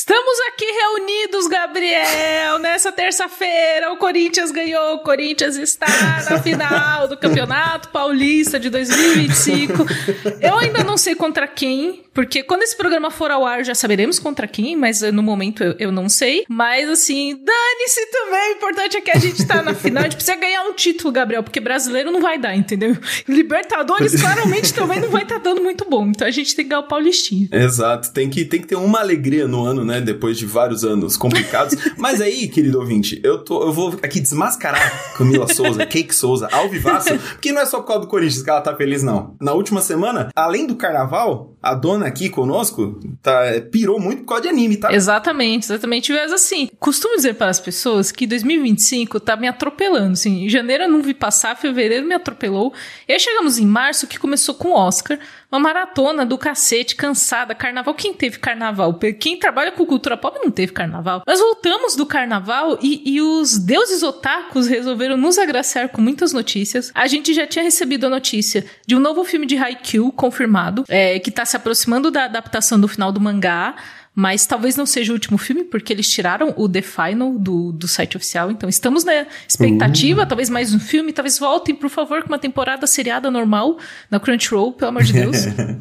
Estamos aqui reunidos, Gabriel, nessa terça-feira. O Corinthians ganhou, o Corinthians está na final do Campeonato Paulista de 2025. Eu ainda não sei contra quem, porque quando esse programa for ao ar já saberemos contra quem, mas no momento eu não sei. Mas assim, dane-se também, o importante é que a gente tá na final, a gente precisa ganhar um título, Gabriel, porque brasileiro não vai dar, entendeu? Libertadores claramente também não vai estar dando muito bom, então a gente tem que ganhar o Paulistinha. Exato, tem que ter uma alegria no ano, né, depois de vários anos complicados. Mas aí, querido ouvinte, eu vou aqui desmascarar Camila Souza, Cake Souza, ao vivaço, que não é só por causa do Corinthians que ela tá feliz, não. Na última semana, além do carnaval, a dona aqui conosco pirou muito por causa de anime, tá? Exatamente. Mas assim, costumo dizer para as pessoas que 2025 tá me atropelando, assim, em janeiro eu não vi passar, fevereiro me atropelou, e aí chegamos em março, que começou com o Oscar, uma maratona do cacete, cansada, carnaval. Quem teve carnaval? Quem trabalha com cultura pop não teve carnaval. Nós voltamos do carnaval e os deuses otakus resolveram nos agraciar com muitas notícias. A gente já tinha recebido a notícia de um novo filme de Haikyuu confirmado, que tá se aproximando da adaptação do final do mangá, mas talvez não seja o último filme, porque eles tiraram o The Final do site oficial, então estamos na expectativa, talvez mais um filme, talvez voltem, por favor, com uma temporada seriada normal na Crunchyroll, pelo amor de Deus.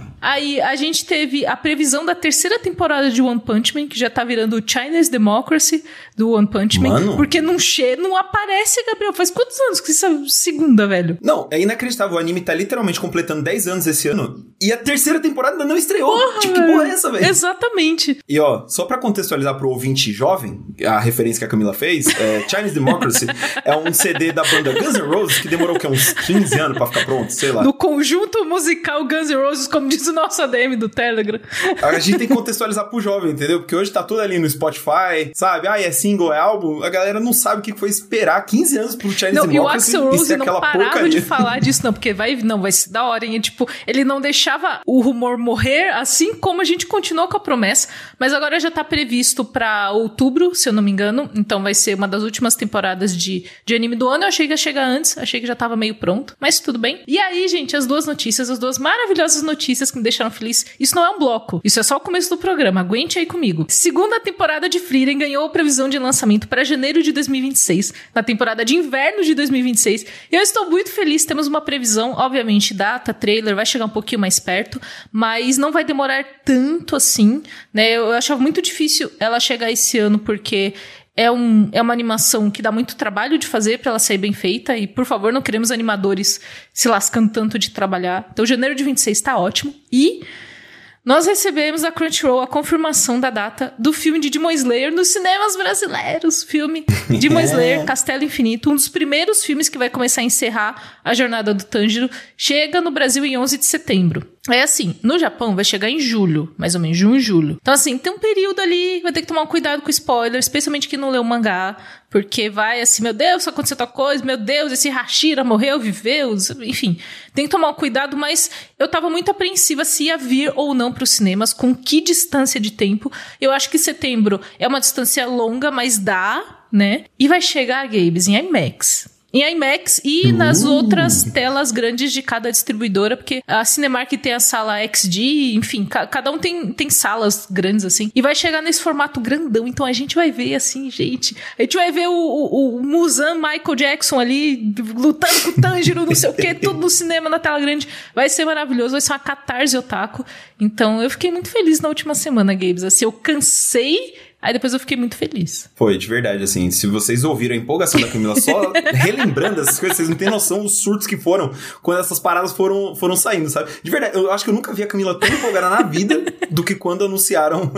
Aí a gente teve a previsão da terceira temporada de One Punch Man, que já tá virando o Chinese Democracy do One Punch Man. Mano. Porque não aparece, Gabriel. Faz quantos anos que isso é segunda, velho? Não, é inacreditável. O anime tá literalmente completando 10 anos esse ano e a terceira temporada ainda não estreou. Porra, tipo, que porra é essa, velho? Exatamente. E ó, só pra contextualizar pro ouvinte jovem, a referência que a Camila fez, Chinese Democracy é um CD da banda Guns N' Roses que demorou uns 15 anos pra ficar pronto, sei lá. Do conjunto musical Guns N' Roses, como diz o nosso ADM do Telegram. A gente tem que contextualizar pro jovem, entendeu? Porque hoje tá tudo ali no Spotify, sabe? É single, é álbum. A galera não sabe o que foi esperar 15 anos pro Chinese Democracy. E o Axl Rose não parava porcaria de falar disso, não, porque vai ser da hora, hein? Tipo, ele não deixava o rumor morrer, assim como a gente continuou com a promessa, mas agora já tá previsto pra outubro, se eu não me engano, então vai ser uma das últimas temporadas de anime do ano. Eu achei que ia chegar antes, achei que já tava meio pronto, mas tudo bem. E aí, gente, as duas maravilhosas notícias que me deixaram feliz. Isso não é um bloco, isso é só o começo do programa, aguente aí comigo. Segunda temporada de Frieren ganhou previsão de lançamento para janeiro de 2026, na temporada de inverno de 2026. E eu estou muito feliz, temos uma previsão, obviamente, data, trailer, vai chegar um pouquinho mais perto, mas não vai demorar tanto assim, né? Eu achava muito difícil ela chegar esse ano, porque é uma animação que dá muito trabalho de fazer pra ela sair bem feita, e, por favor, não queremos animadores se lascando tanto de trabalhar. Então, janeiro de 26 tá ótimo. E nós recebemos da Crunchyroll a confirmação da data do filme de Demon Slayer nos cinemas brasileiros. Filme Demon Slayer, Castelo Infinito, um dos primeiros filmes que vai começar a encerrar a jornada do Tanjiro, chega no Brasil em 11 de setembro. É assim, no Japão vai chegar em julho, mais ou menos, junho, julho. Então assim, tem um período ali, vai ter que tomar um cuidado com spoiler, especialmente quem não leu o mangá, porque vai assim, meu Deus, aconteceu tal coisa, meu Deus, esse Hashira morreu, viveu, enfim. Tem que tomar um cuidado, mas eu tava muito apreensiva se ia vir ou não pros cinemas, com que distância de tempo. Eu acho que setembro é uma distância longa, mas dá, né? E vai chegar, Gabes, em IMAX. Em IMAX e nas outras telas grandes de cada distribuidora, porque a Cinemark tem a sala XD, enfim, cada um tem salas grandes, assim, e vai chegar nesse formato grandão, então a gente vai ver, assim, gente, a gente vai ver o Muzan Michael Jackson ali, lutando com o Tanjiro, não sei o que, tudo no cinema, na tela grande, vai ser maravilhoso, vai ser uma catarse otaku, então eu fiquei muito feliz na última semana, Gabes, assim, eu cansei. Aí depois eu fiquei muito feliz. Foi, de verdade, assim, se vocês ouviram a empolgação da Camila só relembrando essas coisas, vocês não têm noção dos surtos que foram quando essas paradas foram saindo, sabe? De verdade, eu acho que eu nunca vi a Camila tão empolgada na vida do que quando anunciaram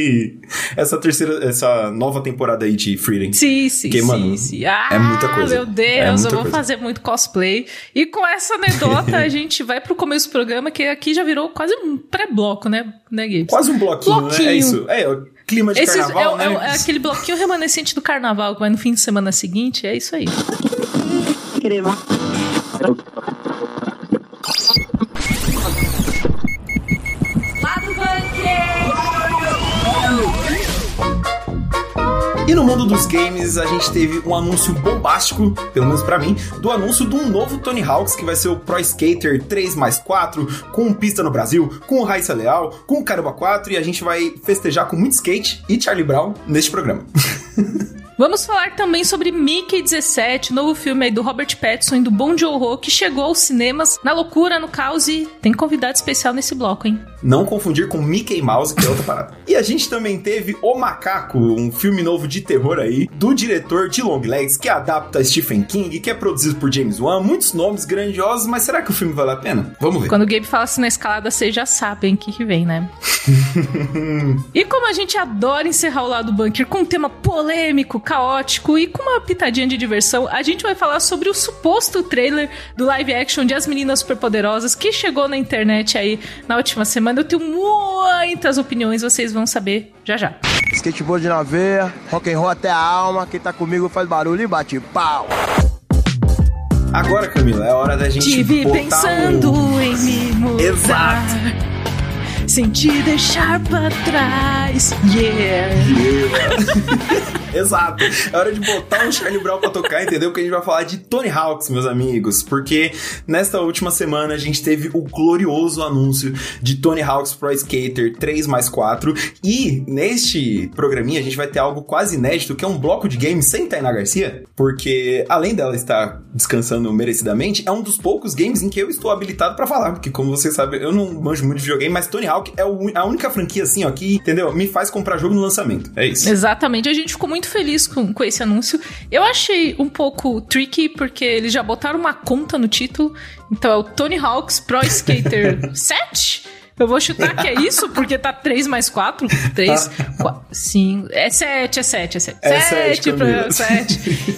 essa nova temporada aí de Frieren. Sim. Mano, é muita coisa. Meu Deus, eu vou fazer muito cosplay. E com essa anedota, a gente vai pro começo do programa, que aqui já virou quase um pré-bloco, né, Gabe? Quase um bloquinho, né? É isso. Clima de carnaval, né? É aquele bloquinho remanescente do carnaval que vai no fim de semana seguinte, é isso aí. E no mundo dos games, a gente teve um anúncio bombástico, pelo menos pra mim, do anúncio de um novo Tony Hawk's, que vai ser o Pro Skater 3x4, com pista no Brasil, com Raíssa Leal, com Caramba 4, e a gente vai festejar com muito skate e Charlie Brown neste programa. Vamos falar também sobre Mickey 17, novo filme aí do Robert Pattinson e do Bong Joon-ho, que chegou aos cinemas na loucura, no caos, e tem convidado especial nesse bloco, hein? Não confundir com Mickey Mouse, que é outra parada. E a gente também teve O Macaco, um filme novo de terror aí, do diretor de Longlegs, que adapta Stephen King, que é produzido por James Wan, muitos nomes grandiosos, mas será que o filme vale a pena? Vamos ver. Quando o Gabe fala assim na escalada, vocês já sabem o que vem, né? E como a gente adora encerrar o Lado Bunker com um tema polêmico, caótico e com uma pitadinha de diversão, a gente vai falar sobre o suposto trailer do live action de As Meninas Superpoderosas, que chegou na internet aí na última semana. Eu tenho muitas opiniões, vocês vão saber já já. Skateboard na veia, rock and roll até a alma, quem tá comigo faz barulho e bate pau. Agora, Camila, é hora da gente Tive botar pensando em me mudar. Exato. Sem te deixar pra trás. Yeah. Exato. É hora de botar um Charlie Brown pra tocar, entendeu? Porque a gente vai falar de Tony Hawk's, meus amigos. Porque nesta última semana a gente teve o glorioso anúncio de Tony Hawk's Pro Skater 3x4. E neste programinha a gente vai ter algo quase inédito, que é um bloco de games sem Tainá Garcia. Porque além dela estar descansando merecidamente, é um dos poucos games em que eu estou habilitado pra falar. Porque como vocês sabem, eu não manjo muito de videogame, mas Tony Hawk é a única franquia assim, ó, que, entendeu? Me faz comprar jogo no lançamento. É isso. Exatamente. A gente ficou muito feliz com esse anúncio. Eu achei um pouco tricky, porque eles já botaram uma conta no título. Então é o Tony Hawk's Pro Skater 7? Eu vou chutar que é isso, porque tá 3 mais 4. 3, 4, 5... É 7. É 7 pro 7.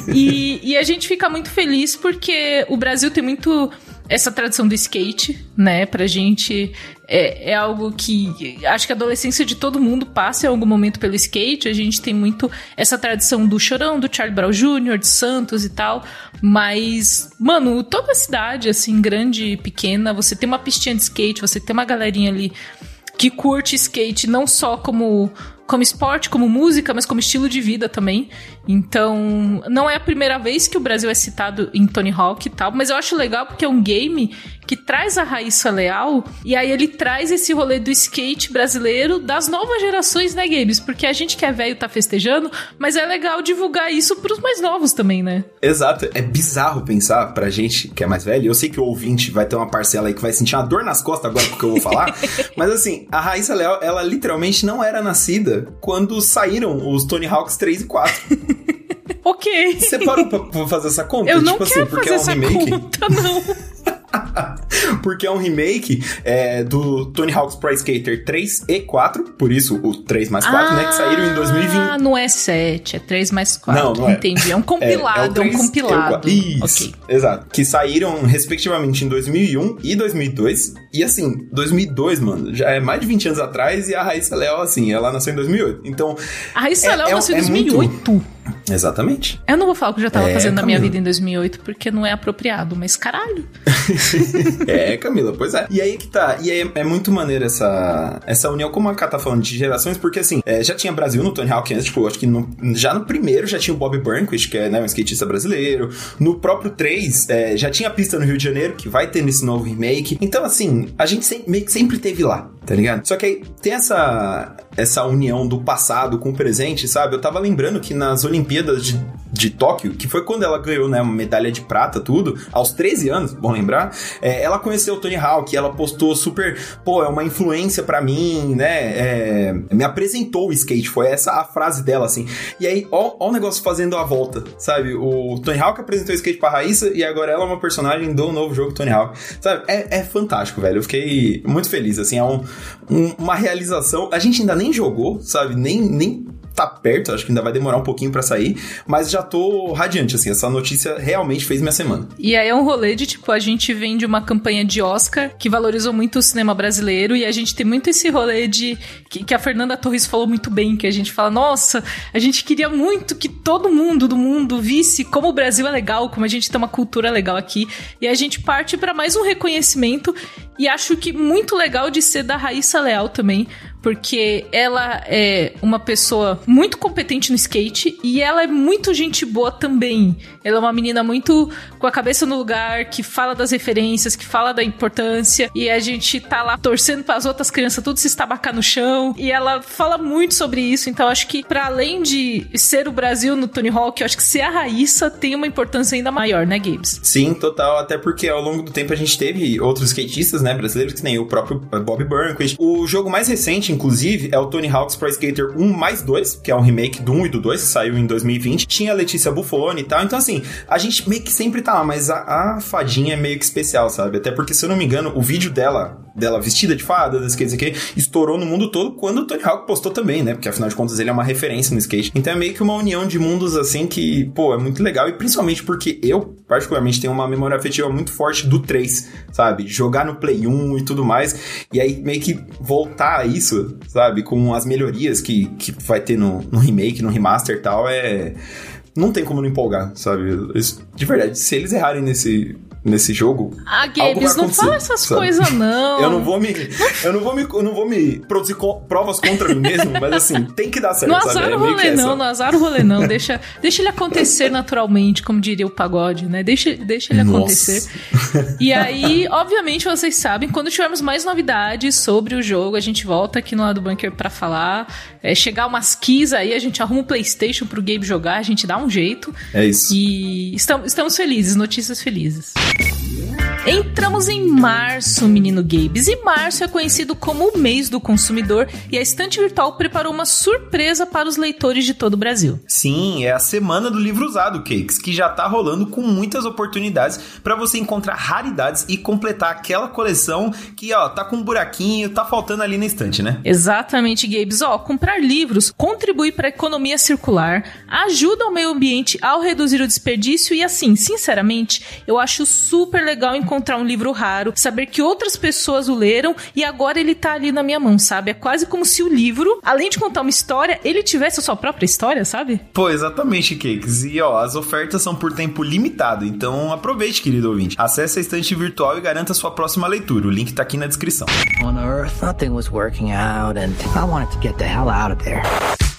E a gente fica muito feliz porque o Brasil tem muito essa tradição do skate, né? Pra gente é algo que acho que a adolescência de todo mundo passa em algum momento pelo skate. A gente tem muito essa tradição do Chorão, do Charlie Brown Jr., de Santos e tal. Mas, mano, toda a cidade, assim, grande e pequena, você tem uma pistinha de skate, você tem uma galerinha ali que curte skate não só como esporte, como música, mas como estilo de vida também. Então, não é a primeira vez que o Brasil é citado em Tony Hawk e tal, mas eu acho legal porque é um game que traz a Raíssa Leal, e aí ele traz esse rolê do skate brasileiro das novas gerações, né, Games? Porque a gente que é velho tá festejando, mas é legal divulgar isso pros mais novos também, né? Exato. É bizarro pensar pra gente que é mais velho. Eu sei que o ouvinte vai ter uma parcela aí que vai sentir uma dor nas costas agora porque eu vou falar, mas assim, a Raíssa Leal, ela literalmente não era nascida quando saíram os Tony Hawk's 3 e 4. Ok. Você parou pra fazer essa conta? Eu tipo não quero assim, porque fazer é um essa remake. conta, não. Porque é um remake do Tony Hawk's Pro Skater 3 e 4, por isso o 3 mais 4, né, que saíram em 2020. Ah, não é 7, é 3 mais 4. Não é. Entendi, é um compilado, é um compilado. Isso, okay. Exato. Que saíram, respectivamente, em 2001 e 2002. E, assim, 2002, mano, já é mais de 20 anos atrás, e a Raíssa Leal, assim, ela nasceu em 2008. Então... A Raíssa Leal nasceu em 2008. Muito... Exatamente. Eu não vou falar o que eu já tava fazendo na minha Camila. vida em 2008, porque não é apropriado, mas caralho. Camila, pois é. E aí que tá. E aí é muito maneiro essa união, como a Ká tá falando, de gerações, porque assim, já tinha Brasil no Tony Hawk antes, tipo, acho que já no primeiro já tinha o Bob Burnquist, que é, né, um skatista brasileiro. No próprio 3, já tinha a pista no Rio de Janeiro, que vai ter nesse novo remake. Então, assim, a gente meio que sempre teve lá, tá ligado? Só que aí tem essa união do passado com o presente, sabe? Eu tava lembrando que nas Olimpíadas de Tóquio, que foi quando ela ganhou, né, uma medalha de prata, tudo, aos 13 anos, bom lembrar, ela conheceu o Tony Hawk, ela postou super, é uma influência pra mim, né, me apresentou o skate, foi essa a frase dela, assim, e aí, ó o negócio fazendo a volta, sabe, o Tony Hawk apresentou o skate pra Raíssa, e agora ela é uma personagem do novo jogo Tony Hawk, sabe, é fantástico, velho, eu fiquei muito feliz, assim, é uma realização, a gente ainda nem jogou, sabe, nem tá perto, acho que ainda vai demorar um pouquinho pra sair, mas já tô radiante, assim, essa notícia realmente fez minha semana. E aí é um rolê de, tipo, a gente vem de uma campanha de Oscar que valorizou muito o cinema brasileiro, e a gente tem muito esse rolê de, que a Fernanda Torres falou muito bem, que a gente fala, nossa, a gente queria muito que todo mundo do mundo visse como o Brasil é legal, como a gente tem uma cultura legal aqui, e a gente parte pra mais um reconhecimento, e acho que muito legal de ser da Raíssa Leal também, porque ela é uma pessoa muito competente no skate e ela é muito gente boa também. Ela é uma menina muito com a cabeça no lugar, que fala das referências, que fala da importância, e a gente tá lá torcendo para as outras crianças tudo se estabacar no chão, e ela fala muito sobre isso. Então acho que para além de ser o Brasil no Tony Hawk, eu acho que ser a Raíssa tem uma importância ainda maior, né, Gabes? Sim, total, até porque ao longo do tempo a gente teve outros skatistas, né, brasileiros, que nem o próprio Bob Burnquist. O jogo mais recente, inclusive, é o Tony Hawk's Pro Skater 1+2, que é um remake do 1 e do 2, que saiu em 2020. Tinha a Letícia Buffoni e tal, então assim, a gente meio que sempre tá lá, mas a fadinha é meio que especial, sabe? Até porque, se eu não me engano, o vídeo dela vestida de fada, das skates aqui, estourou no mundo todo quando o Tony Hawk postou também, né? Porque afinal de contas ele é uma referência no skate. Então é meio que uma união de mundos assim que, pô, é muito legal, e principalmente porque eu, particularmente, tenho uma memória afetiva muito forte do 3, sabe? Jogar no Play 1 e tudo mais, e aí meio que voltar a isso, sabe? Com as melhorias que vai ter no remake, no remaster e tal, não tem como não empolgar, sabe? De verdade, se eles errarem nesse jogo, Gabes, não fala essas coisas, não. Eu não vou me produzir provas contra mim mesmo, mas assim, tem que dar certo, não azar o rolê não, não azar o rolê não. Deixa ele acontecer naturalmente, como diria o pagode, né? Deixa ele acontecer. E aí, obviamente, vocês sabem, quando tivermos mais novidades sobre o jogo, a gente volta aqui no Lado do Bunker pra falar. Chegar umas keys aí, a gente arruma um PlayStation pro Gabe jogar, a gente dá um jeito. É isso. E estamos felizes, notícias felizes. Entramos em março, menino Gabes, e março é conhecido como o mês do consumidor, e a Estante Virtual preparou uma surpresa para os leitores de todo o Brasil. Sim, é a semana do livro usado, Cakes, que já tá rolando com muitas oportunidades para você encontrar raridades e completar aquela coleção que, tá com um buraquinho, tá faltando ali na estante, né? Exatamente, Gabes. Comprar livros contribui para a economia circular, ajuda o meio ambiente ao reduzir o desperdício e, assim, sinceramente, eu acho super legal encontrar um livro raro, saber que outras pessoas o leram e agora ele tá ali na minha mão, sabe? É quase como se o livro, além de contar uma história, ele tivesse a sua própria história, sabe? Pô, exatamente, Cakes. E as ofertas são por tempo limitado, então aproveite, querido ouvinte. Acesse a Estante Virtual e garanta a sua próxima leitura. O link tá aqui na descrição. On Earth, nothing was working out and I wanted to get the hell out of there.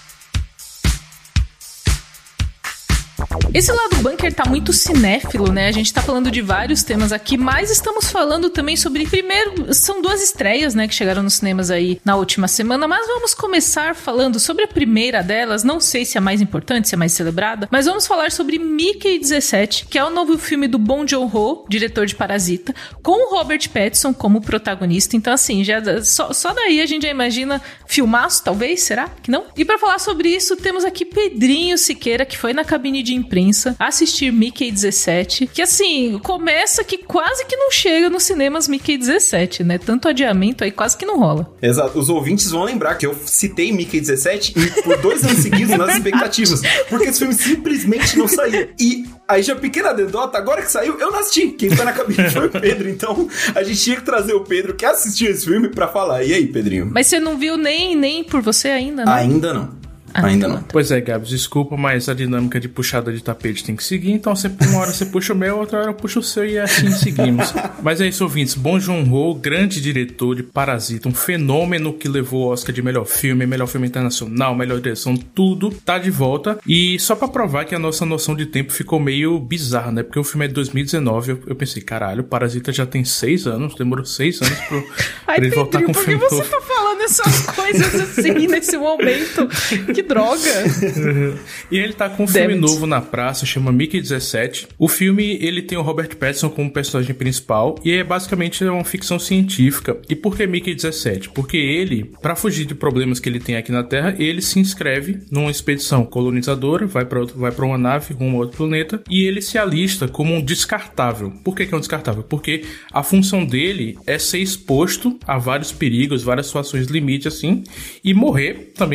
Esse Lado Bunker tá muito cinéfilo, né? A gente tá falando de vários temas aqui, mas estamos falando também sobre... Primeiro, são 2 estreias, né, que chegaram nos cinemas aí na última semana, mas vamos começar falando sobre a primeira delas, não sei se é a mais importante, se é a mais celebrada, mas vamos falar sobre Mickey 17, que é o novo filme do Bong Joon-ho, diretor de Parasita, com o Robert Pattinson como protagonista. Então, assim, já só daí a gente já imagina filmaço, talvez, será que não? E pra falar sobre isso, temos aqui Pedrinho Siqueira, que foi na cabine de imprensa assistir Mickey 17, que assim, começa que quase que não chega nos cinemas Mickey 17, né? Tanto adiamento aí quase que não rola. Exato, os ouvintes vão lembrar que eu citei Mickey 17 por 2 anos seguidos nas expectativas, porque esse filme simplesmente não saiu. E aí já pequena anedota, agora que saiu, eu não assisti. Quem foi na cabine foi o Pedro, então a gente tinha que trazer o Pedro que assistiu esse filme pra falar. E aí, Pedrinho? Mas você não viu nem por você ainda, né? Ainda não. Ainda não. Pois é, Gabs, desculpa, mas a dinâmica de puxada de tapete tem que seguir, então uma hora você puxa o meu, outra hora eu puxo o seu e assim seguimos. Mas é isso, ouvintes, Bong Joon-ho, grande diretor de Parasita, um fenômeno que levou o Oscar de melhor filme internacional, melhor direção, tudo, tá de volta. E só pra provar que a nossa noção de tempo ficou meio bizarra, né? Porque o filme é de 2019, eu pensei, caralho, Parasita já tem 6 anos, demorou 6 anos pra ele voltar com o filme novo. Por que você tá falando essas coisas assim nesse momento? Que droga! E ele tá com um filme novo na praça, chama Mickey 17. O filme, ele tem o Robert Pattinson como personagem principal e é basicamente uma ficção científica. E por que Mickey 17? Porque ele, pra fugir de problemas que ele tem aqui na Terra, ele se inscreve numa expedição colonizadora, vai pra uma nave rumo a outro planeta e ele se alista como um descartável. Por que é um descartável? Porque a função dele é ser exposto a vários perigos, várias situações limite assim, e morrer também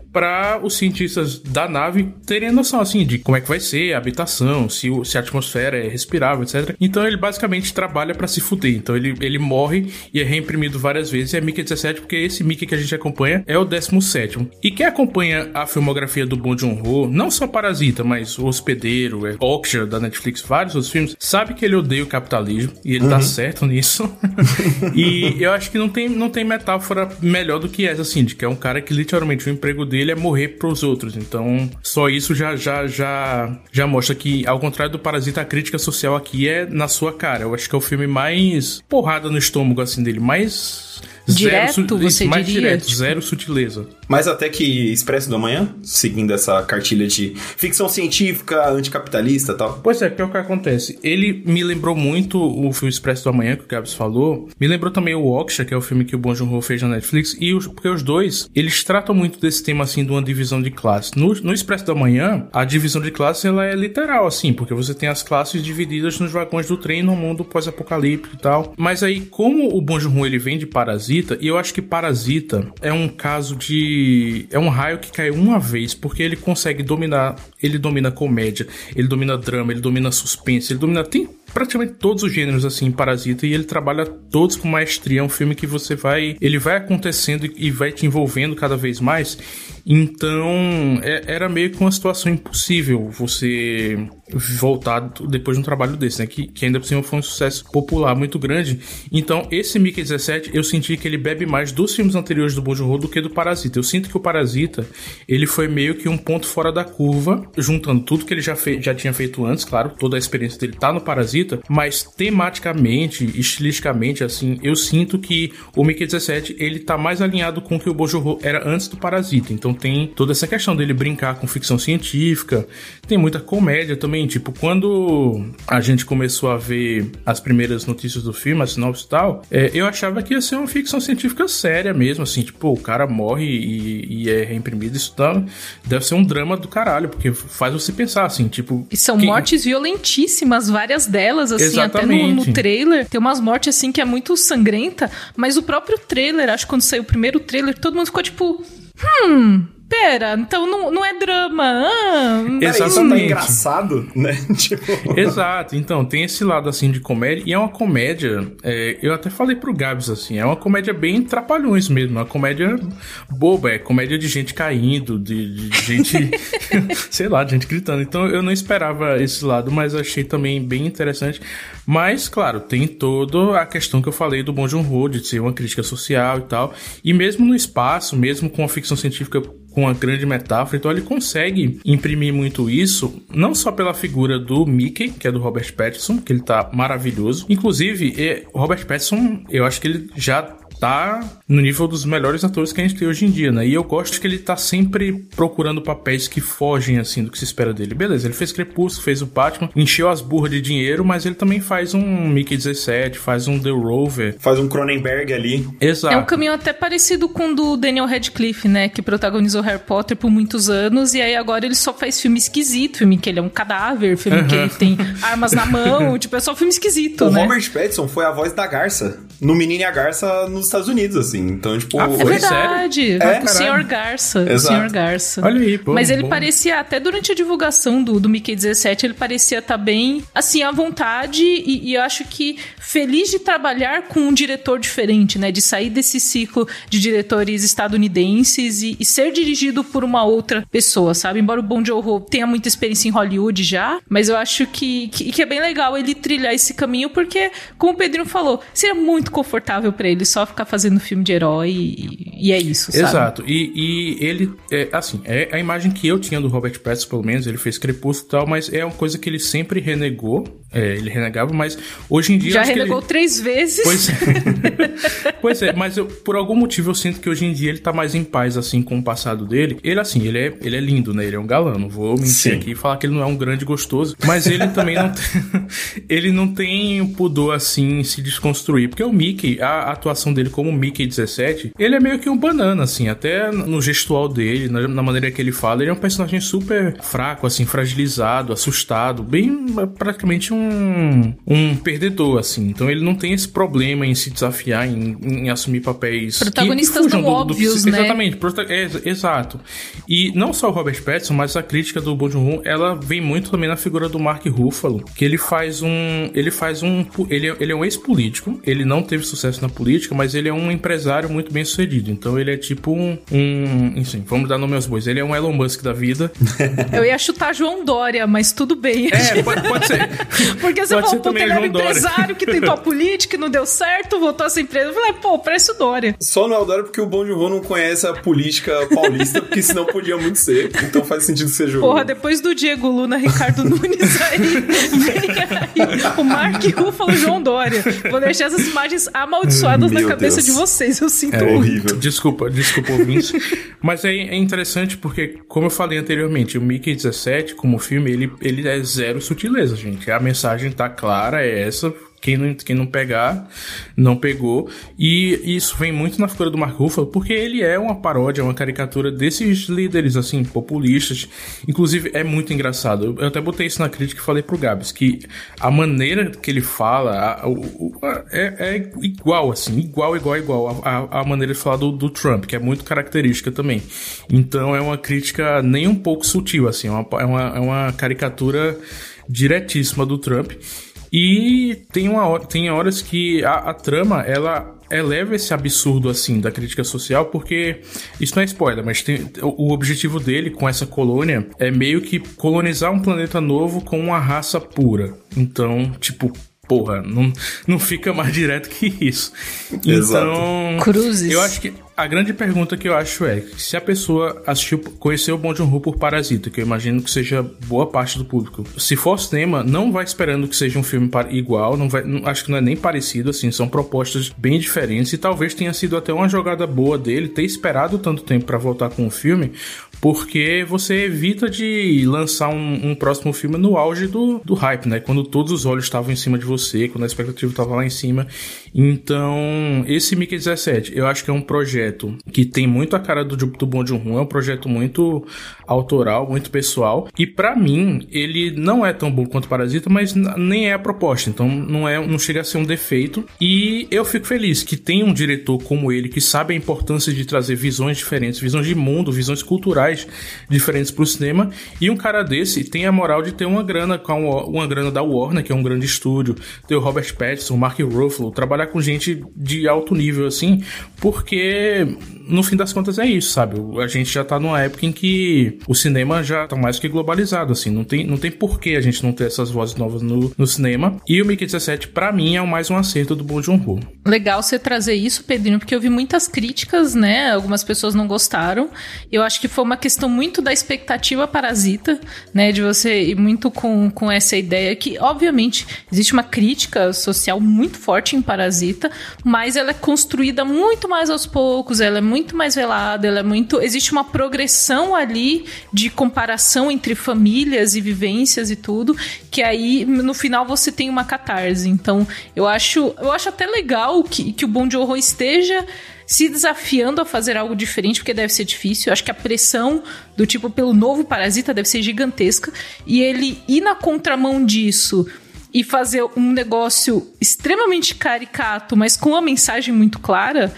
para os cientistas da nave terem noção, assim, de como é que vai ser a habitação, se a atmosfera é respirável, etc. Então ele basicamente trabalha para se fuder. Então ele morre e é reimprimido várias vezes. E é Mickey 17, porque esse Mickey que a gente acompanha é o 17º. E quem acompanha a filmografia do Bong Joon-ho, não só Parasita, mas O Hospedeiro, Okja da Netflix, vários outros filmes, sabe que ele odeia o capitalismo e ele tá certo nisso. E eu acho que não tem metáfora melhor do que essa, assim, de que é um cara que literalmente o emprego dele é morrer pros outros. Então, só isso já mostra que, ao contrário do Parasita, a crítica social aqui é na sua cara. Eu acho que é o filme mais porrada no estômago, assim, dele, mais... Direto, você mais diria? Direto, zero sutileza. Mas até que Expresso da Manhã, seguindo essa cartilha de ficção científica, anticapitalista e tal. Pois é, que é o que acontece. Ele me lembrou muito o filme Expresso da Manhã, que o Gabs falou. Me lembrou também o Okja, que é o filme que o Bong Joon-ho fez na Netflix. Porque os dois, eles tratam muito desse tema, assim, de uma divisão de classes. No Expresso da Manhã, a divisão de classes, ela é literal, assim, porque você tem as classes divididas nos vagões do trem no mundo pós-apocalíptico e tal. Mas aí, como o Bong Joon-ho, ele vem de Parasita, e eu acho que Parasita é um caso de... é um raio que caiu uma vez, porque ele consegue dominar... ele domina comédia, ele domina drama, ele domina suspense, ele domina... tem praticamente todos os gêneros, assim, em Parasita, e ele trabalha todos com maestria. É um filme que você vai... ele vai acontecendo e vai te envolvendo cada vez mais. Então, era meio que uma situação impossível você voltar depois de um trabalho desse, né? Que ainda por cima foi um sucesso popular muito grande. Então, esse Mickey 17, eu senti que ele bebe mais dos filmes anteriores do Bong Joon-ho do que do Parasita. Eu sinto que o Parasita, ele foi meio que um ponto fora da curva, juntando tudo que ele já tinha feito antes, claro, toda a experiência dele tá no Parasita, mas tematicamente, estilisticamente, assim, eu sinto que o Mickey 17, ele tá mais alinhado com o que o Bong Joon-ho era antes do Parasita. Então, tem toda essa questão dele brincar com ficção científica, tem muita comédia também, tipo, quando a gente começou a ver as primeiras notícias do filme, a sinopse e tal, eu achava que ia ser uma ficção científica séria mesmo, assim, tipo, o cara morre e é reimprimido, isso deve ser um drama do caralho, porque faz você pensar, assim, tipo... E são mortes violentíssimas, várias delas, assim, exatamente. Até no trailer, tem umas mortes, assim, que é muito sangrenta, mas o próprio trailer, acho que quando saiu o primeiro trailer, todo mundo ficou, tipo... pera, então não é drama. Exatamente. Isso tá engraçado, né? Tipo... Exato, então tem esse lado assim de comédia, e é uma comédia, eu até falei pro Gabs assim, é uma comédia bem trapalhões mesmo, é uma comédia boba, é comédia de gente caindo, de gente, sei lá, de gente gritando. Então eu não esperava esse lado, mas achei também bem interessante. Mas, claro, tem toda a questão que eu falei do Bong Joon-ho, de ser uma crítica social e tal, e mesmo no espaço, mesmo com a ficção científica com uma grande metáfora, então ele consegue imprimir muito isso, não só pela figura do Mickey, que é do Robert Pattinson, que ele tá maravilhoso. Inclusive, o Robert Pattinson, eu acho que ele já tá no nível dos melhores atores que a gente tem hoje em dia, né? E eu gosto que ele tá sempre procurando papéis que fogem, assim, do que se espera dele. Beleza, ele fez Crepúsculo, fez o Batman, encheu as burras de dinheiro, mas ele também faz um Mickey 17, faz um The Rover. Faz um Cronenberg ali. Exato. É um caminho até parecido com o do Daniel Radcliffe, né? Que protagonizou Harry Potter por muitos anos, e aí agora ele só faz filme esquisito, filme que ele é um cadáver, filme que ele tem armas na mão, tipo, é só filme esquisito, né? O Robert Pattinson foi a voz da Garça, no Menino e a Garça nos Estados Unidos, assim. Então, tipo... É verdade. O Sr. Garça. Exato. O Sr. Garça. Olha aí, pô. Mas ele parecia, até durante a divulgação do Mickey 17, ele parecia estar bem, assim, à vontade, e eu acho que feliz de trabalhar com um diretor diferente, né? De sair desse ciclo de diretores estadunidenses e ser dirigido por uma outra pessoa, sabe? Embora o Bong Joon-ho tenha muita experiência em Hollywood já, mas eu acho que é bem legal ele trilhar esse caminho, porque, como o Pedrinho falou, seria muito confortável pra ele só ficar fazendo filme de herói e é isso, sabe? Exato. E ele, assim, é a imagem que eu tinha do Robert Pattinson, pelo menos, ele fez Crepúsculo e tal, mas é uma coisa que ele sempre renegou. Ele renegava, mas hoje em dia... Já renegou 3 vezes. Pois é. Pois é, mas por algum motivo eu sinto que hoje em dia ele tá mais em paz, assim, com o passado dele. Ele, assim, ele é lindo, né? Ele é um galã, não vou mentir aqui e falar que ele não é um grande gostoso, mas ele também não tem, ele não tem pudor, assim, em se desconstruir, porque o Mickey, a atuação dele como Mickey 17, ele é meio que um banana, assim, até no gestual dele, na maneira que ele fala, ele é um personagem super fraco, assim, fragilizado, assustado, bem, praticamente um perdedor, assim. Então ele não tem esse problema em se desafiar desafiar em assumir papéis protagonistas não óbvios, né? Exatamente, exato. E não só o Robert Pattinson, mas a crítica do Bong Joon-ho, ela vem muito também na figura do Mark Ruffalo, que ele é um ex-político, ele não teve sucesso na política, mas ele é um empresário muito bem sucedido, então ele é tipo enfim, vamos dar nome aos bois, ele é um Elon Musk da vida. Eu ia chutar João Dória, mas tudo bem. Pode ser. Porque você falou, puta, ele era um empresário que tentou a política e não deu certo, voltou a essa empresa. Eu falei, pô, parece o Dória. Só não é o Dória porque o Bong Joon-ho não conhece a política paulista, porque senão podia muito ser. Então faz sentido ser jogo. Porra, depois do Diego Luna, Ricardo Nunes aí, vem aí o Mark Ruffalo e João Dória. Vou deixar essas imagens amaldiçoadas na cabeça de vocês, eu sinto muito. Horrível. Desculpa, ouvintes. Mas é interessante porque, como eu falei anteriormente, o Mickey 17, como filme, ele é zero sutileza, gente. A mensagem tá clara, é essa. Quem não pegar, não pegou. E isso vem muito na figura do Mark Ruffalo, porque ele é uma paródia, uma caricatura desses líderes, assim, populistas. Inclusive, é muito engraçado. Eu até botei isso na crítica e falei pro Gabs, que a maneira que ele fala é igual, assim, igual a maneira de falar do Trump, que é muito característica também. Então, é uma crítica nem um pouco sutil, assim, é uma caricatura diretíssima do Trump. E tem horas que a trama, ela eleva esse absurdo, assim, da crítica social, porque isso não é spoiler, mas o objetivo dele com essa colônia é meio que colonizar um planeta novo com uma raça pura. Então, tipo, porra, não fica mais direto que isso. Exato. Então, Cruzes. Eu acho que a grande pergunta que eu acho é, se a pessoa conheceu o Bong Joon-ho por Parasita, que eu imagino que seja boa parte do público, se for cinema, não vai esperando que seja um filme igual, acho que não é nem parecido, assim, são propostas bem diferentes, e talvez tenha sido até uma jogada boa dele ter esperado tanto tempo pra voltar com o filme, porque você evita de lançar um próximo filme no auge do hype, né? Quando todos os olhos estavam em cima de você, quando a expectativa estava lá em cima. Então, esse Mickey 17, eu acho que é um projeto que tem muito a cara do Bong Joon-ho, é um projeto muito autoral, muito pessoal, e pra mim, ele não é tão bom quanto Parasita, mas nem é a proposta, então não chega a ser um defeito, e eu fico feliz que tem um diretor como ele, que sabe a importância de trazer visões diferentes, visões de mundo, visões culturais diferentes pro cinema, e um cara desse tem a moral de ter uma grana da Warner, que é um grande estúdio, ter o Robert Pattinson, o Mark Ruffalo, trabalhar com gente de alto nível, assim, porque no fim das contas é isso, sabe? A gente já tá numa época em que o cinema já tá mais que globalizado, assim, não tem porquê a gente não ter essas vozes novas no cinema, e o Mickey 17, pra mim, é o mais um acerto do Bong Joon-ho. Legal você trazer isso, Pedrinho, porque eu vi muitas críticas, né? Algumas pessoas não gostaram. Eu acho que foi uma questão muito da expectativa Parasita, né? De você ir muito com essa ideia que, obviamente, existe uma crítica social muito forte em Parasita, mas ela é construída muito mais aos poucos, ela é muito mais velada, existe uma progressão ali de comparação entre famílias e vivências e tudo, que aí, no final, você tem uma catarse. Então, eu acho até legal que o Bong Joon-ho esteja se desafiando a fazer algo diferente, porque deve ser difícil. Eu acho que a pressão do tipo pelo novo Parasita deve ser gigantesca, e ele ir na contramão disso e fazer um negócio extremamente caricato, mas com uma mensagem muito clara,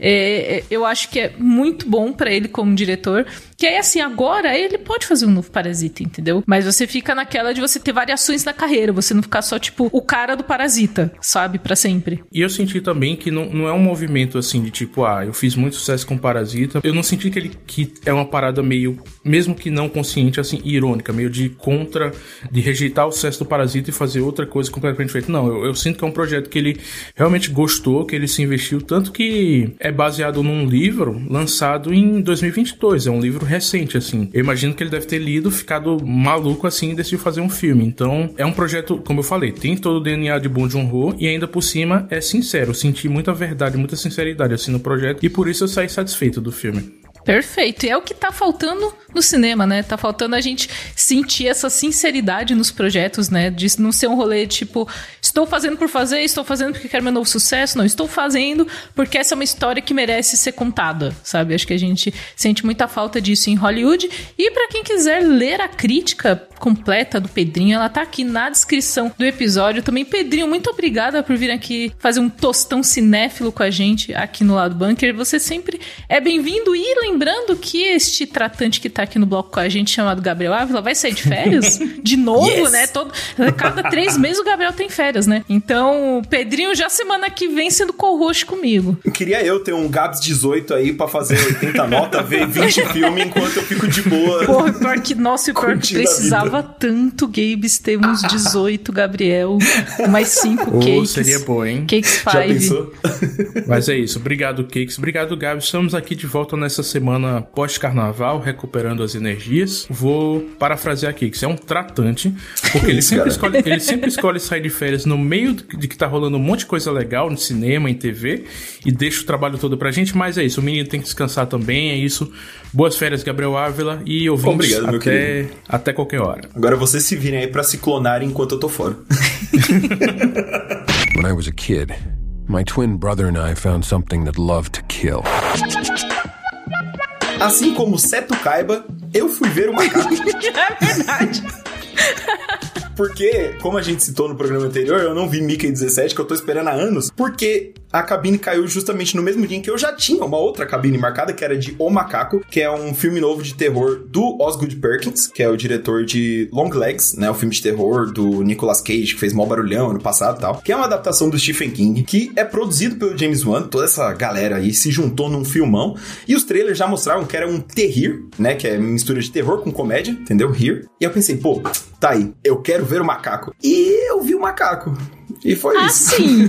eu acho que é muito bom pra ele como diretor. Que aí, assim, agora ele pode fazer um novo Parasita, entendeu? Mas você fica naquela de você ter variações na carreira, você não ficar só, tipo, o cara do Parasita, sabe? Pra sempre. E eu senti também que não é um movimento, assim, de tipo, eu fiz muito sucesso com Parasita. Eu não senti que é uma parada meio, mesmo que não consciente, assim, irônica, meio de rejeitar o sucesso do Parasita e fazer outra coisa completamente diferente. Não, eu sinto que é um projeto que ele realmente gostou, que ele se investiu, tanto que é baseado num livro lançado em 2022, é um livro recente, assim. Eu imagino que ele deve ter lido, ficado maluco, assim, e decidiu fazer um filme. Então, é um projeto, como eu falei, tem todo o DNA de Bong Joon-ho e ainda por cima é sincero. Eu senti muita verdade, muita sinceridade, assim, no projeto, e por isso eu saí satisfeito do filme. Perfeito, e é o que tá faltando no cinema, né? Tá faltando a gente sentir essa sinceridade nos projetos, né? De não ser um rolê tipo, estou fazendo por fazer, estou fazendo porque quero meu novo sucesso. Não, estou fazendo porque essa é uma história que merece ser contada, sabe? Acho que a gente sente muita falta disso em Hollywood. E pra quem quiser ler a crítica completa do Pedrinho, ela tá aqui na descrição do episódio. Também, Pedrinho, muito obrigada por vir aqui fazer um tostão cinéfilo com a gente aqui no Lado Bunker. Você sempre é bem-vindo. E lembrando que este tratante que tá aqui no bloco com a gente, chamado Gabriel Ávila, vai sair de férias de novo, yes, né? Cada 3 meses o Gabriel tem férias, né? Então, Pedrinho já semana que vem sendo co-host comigo. Queria eu ter um Gabs 18 aí pra fazer 80 notas, ver 20 filmes enquanto eu fico de boa. Porra, pior que, nossa, pior que precisava tanto, Gabes, ter uns 18, Gabriel, mais 5 cakes. Seria bom, hein? Cakes 5. Já pensou? Mas é isso, obrigado, Cakes, obrigado, Gabs. Estamos aqui de volta nessa semana pós-carnaval, recuperando as energias. Vou parafrasear aqui, que é um tratante, porque ele sempre escolhe sair de férias no meio de que tá rolando um monte de coisa legal no cinema, em TV, e deixa o trabalho todo pra gente, mas é isso, o menino tem que descansar também, é isso. Boas férias, Gabriel Ávila, e ouvintes, até qualquer hora. Agora vocês se virem aí pra se clonarem enquanto eu tô fora. When I was a kid, my twin brother and I found something that loved to kill. Assim como Seto Kaiba, eu fui ver o macaco. É verdade. Porque, como a gente citou no programa anterior, eu não vi Mickey 17, que eu tô esperando há anos, porque a cabine caiu justamente no mesmo dia em que eu já tinha uma outra cabine marcada, que era de O Macaco, que é um filme novo de terror do Osgood Perkins, que é o diretor de Longlegs, né, o filme de terror do Nicolas Cage, que fez mó barulhão ano passado e tal, que é uma adaptação do Stephen King, que é produzido pelo James Wan. Toda essa galera aí se juntou num filmão, e os trailers já mostravam que era um terrir, né, que é mistura de terror com comédia, entendeu? Here. E eu pensei, pô, tá aí, eu quero ver o macaco. E eu vi o macaco. E foi isso. Assim,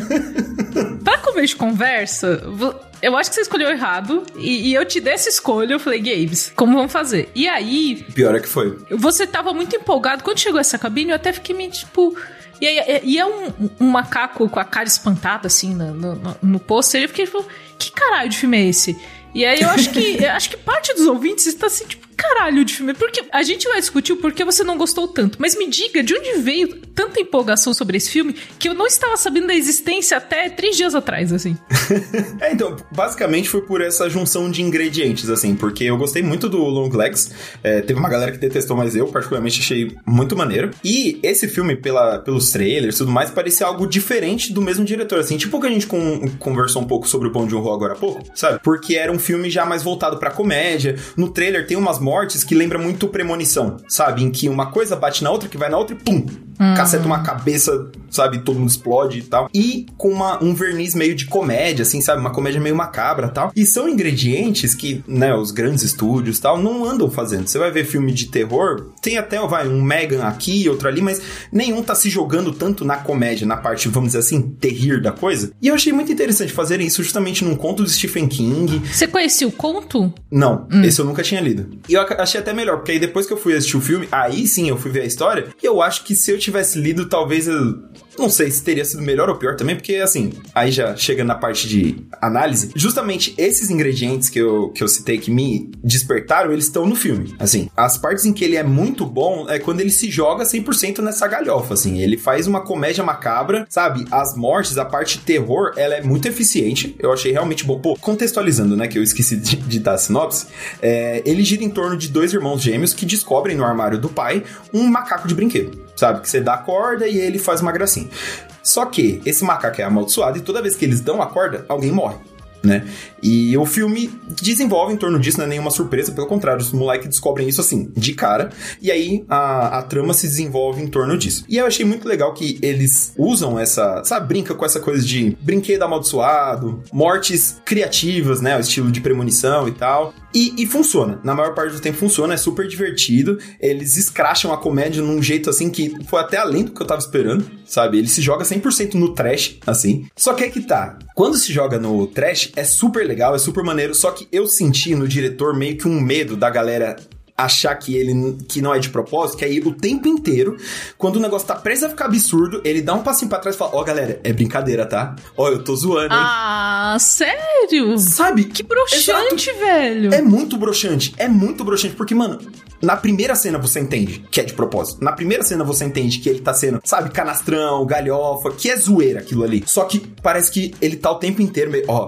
pra começo de conversa, eu acho que você escolheu errado. E eu te dei essa escolha, eu falei, Gabes, como vamos fazer? E aí... Pior é que foi. Você tava muito empolgado. Quando chegou essa cabine, eu até fiquei meio, tipo... E é um macaco com a cara espantada, assim, no pôster. Eu fiquei, tipo, que caralho de filme é esse? E aí eu acho que parte dos ouvintes está assim, tipo, caralho de filme. Porque a gente vai discutir o porquê você não gostou tanto. Mas me diga, de onde veio tanta empolgação sobre esse filme que eu não estava sabendo da existência até 3 dias atrás, assim. Então, basicamente foi por essa junção de ingredientes, assim, porque eu gostei muito do Longlegs. Teve uma galera que detestou, mas eu particularmente achei muito maneiro. E esse filme, pelos trailers e tudo mais, parecia algo diferente do mesmo diretor, assim, tipo que a gente conversou um pouco sobre o Bong Joon-ho agora há pouco, sabe? Porque era um filme já mais voltado pra comédia. No trailer tem umas mortes que lembram muito Premonição, sabe? Em que uma coisa bate na outra, que vai na outra e pum! Caceta uma cabeça, sabe? Todo mundo explode e tal. E com um verniz meio de comédia, assim, sabe? Uma comédia meio macabra e tal. E são ingredientes que, né, os grandes estúdios e tal, não andam fazendo. Você vai ver filme de terror, tem até, um Megan aqui, outro ali, mas nenhum tá se jogando tanto na comédia, na parte, vamos dizer assim, terrir da coisa. E eu achei muito interessante fazerem isso justamente num conto do Stephen King. Você conhecia o conto? Não, esse eu nunca tinha lido. E eu achei até melhor, porque aí depois que eu fui assistir o filme, aí sim eu fui ver a história, e eu acho que se eu tivesse lido, talvez eu... Não sei se teria sido melhor ou pior também, porque, assim, aí já chega na parte de análise, justamente esses ingredientes que eu citei, que me despertaram, eles estão no filme. Assim, as partes em que ele é muito bom é quando ele se joga 100% nessa galhofa, assim. Ele faz uma comédia macabra, sabe? As mortes, a parte terror, ela é muito eficiente. Eu achei realmente bom. Pô, contextualizando, né, que eu esqueci de dar a sinopse, ele gira em torno de 2 irmãos gêmeos que descobrem no armário do pai um macaco de brinquedo, sabe? Que você dá a corda e ele faz uma gracinha. Só que esse macaco é amaldiçoado e toda vez que eles dão a corda, alguém morre, né? E o filme desenvolve em torno disso, não é nenhuma surpresa, pelo contrário, os moleques descobrem isso assim, de cara, e aí a trama se desenvolve em torno disso. E eu achei muito legal que eles usam essa, sabe, brinca com essa coisa de brinquedo amaldiçoado, mortes criativas, né, o estilo de premonição e tal, e funciona, na maior parte do tempo funciona, é super divertido, eles escracham a comédia num jeito assim que foi até além do que eu tava esperando, sabe, ele se joga 100% no trash, assim, só que é que tá, quando se joga no trash, é super legal, é super maneiro, só que eu senti no diretor meio que um medo da galera achar que não é de propósito, que aí o tempo inteiro, quando o negócio tá prestes a ficar absurdo, ele dá um passinho pra trás e fala, ó, galera, é brincadeira, tá? Ó, eu tô zoando, hein? Ah, sério? Sabe? Que broxante, velho. É muito broxante, porque, mano, na primeira cena você entende que é de propósito. Na primeira cena você entende que ele tá sendo, sabe, canastrão, galhofa, que é zoeira aquilo ali. Só que parece que ele tá o tempo inteiro meio, ó,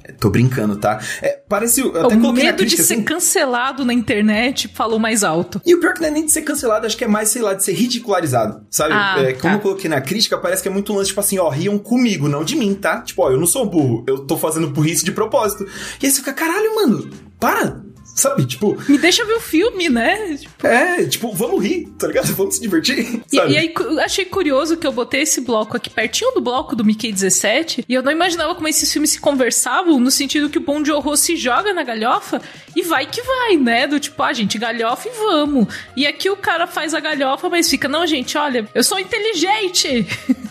Tô brincando, tá? Parece... Eu até o medo crítica, de ser cancelado na internet falou mais alto. E o pior que não é nem de ser cancelado, acho que é mais, sei lá, de ser ridicularizado, sabe? Como eu coloquei na crítica, parece que é muito um lance, tipo assim, ó, riam comigo, não de mim, tá? Tipo, ó, eu não sou burro, eu tô fazendo burrice de propósito. E aí você fica, caralho, mano, para... Sabe, tipo... Me deixa ver o filme, né? Tipo, vamos rir, tá ligado? Vamos se divertir, sabe? E aí, achei curioso que eu botei esse bloco aqui pertinho do bloco do Mickey 17, e eu não imaginava como esses filmes se conversavam, no sentido que o Bong Joon-ho se joga na galhofa e vai que vai, né? Do tipo, gente, galhofa e vamos. E aqui o cara faz a galhofa, mas fica, não, gente, olha, eu sou inteligente.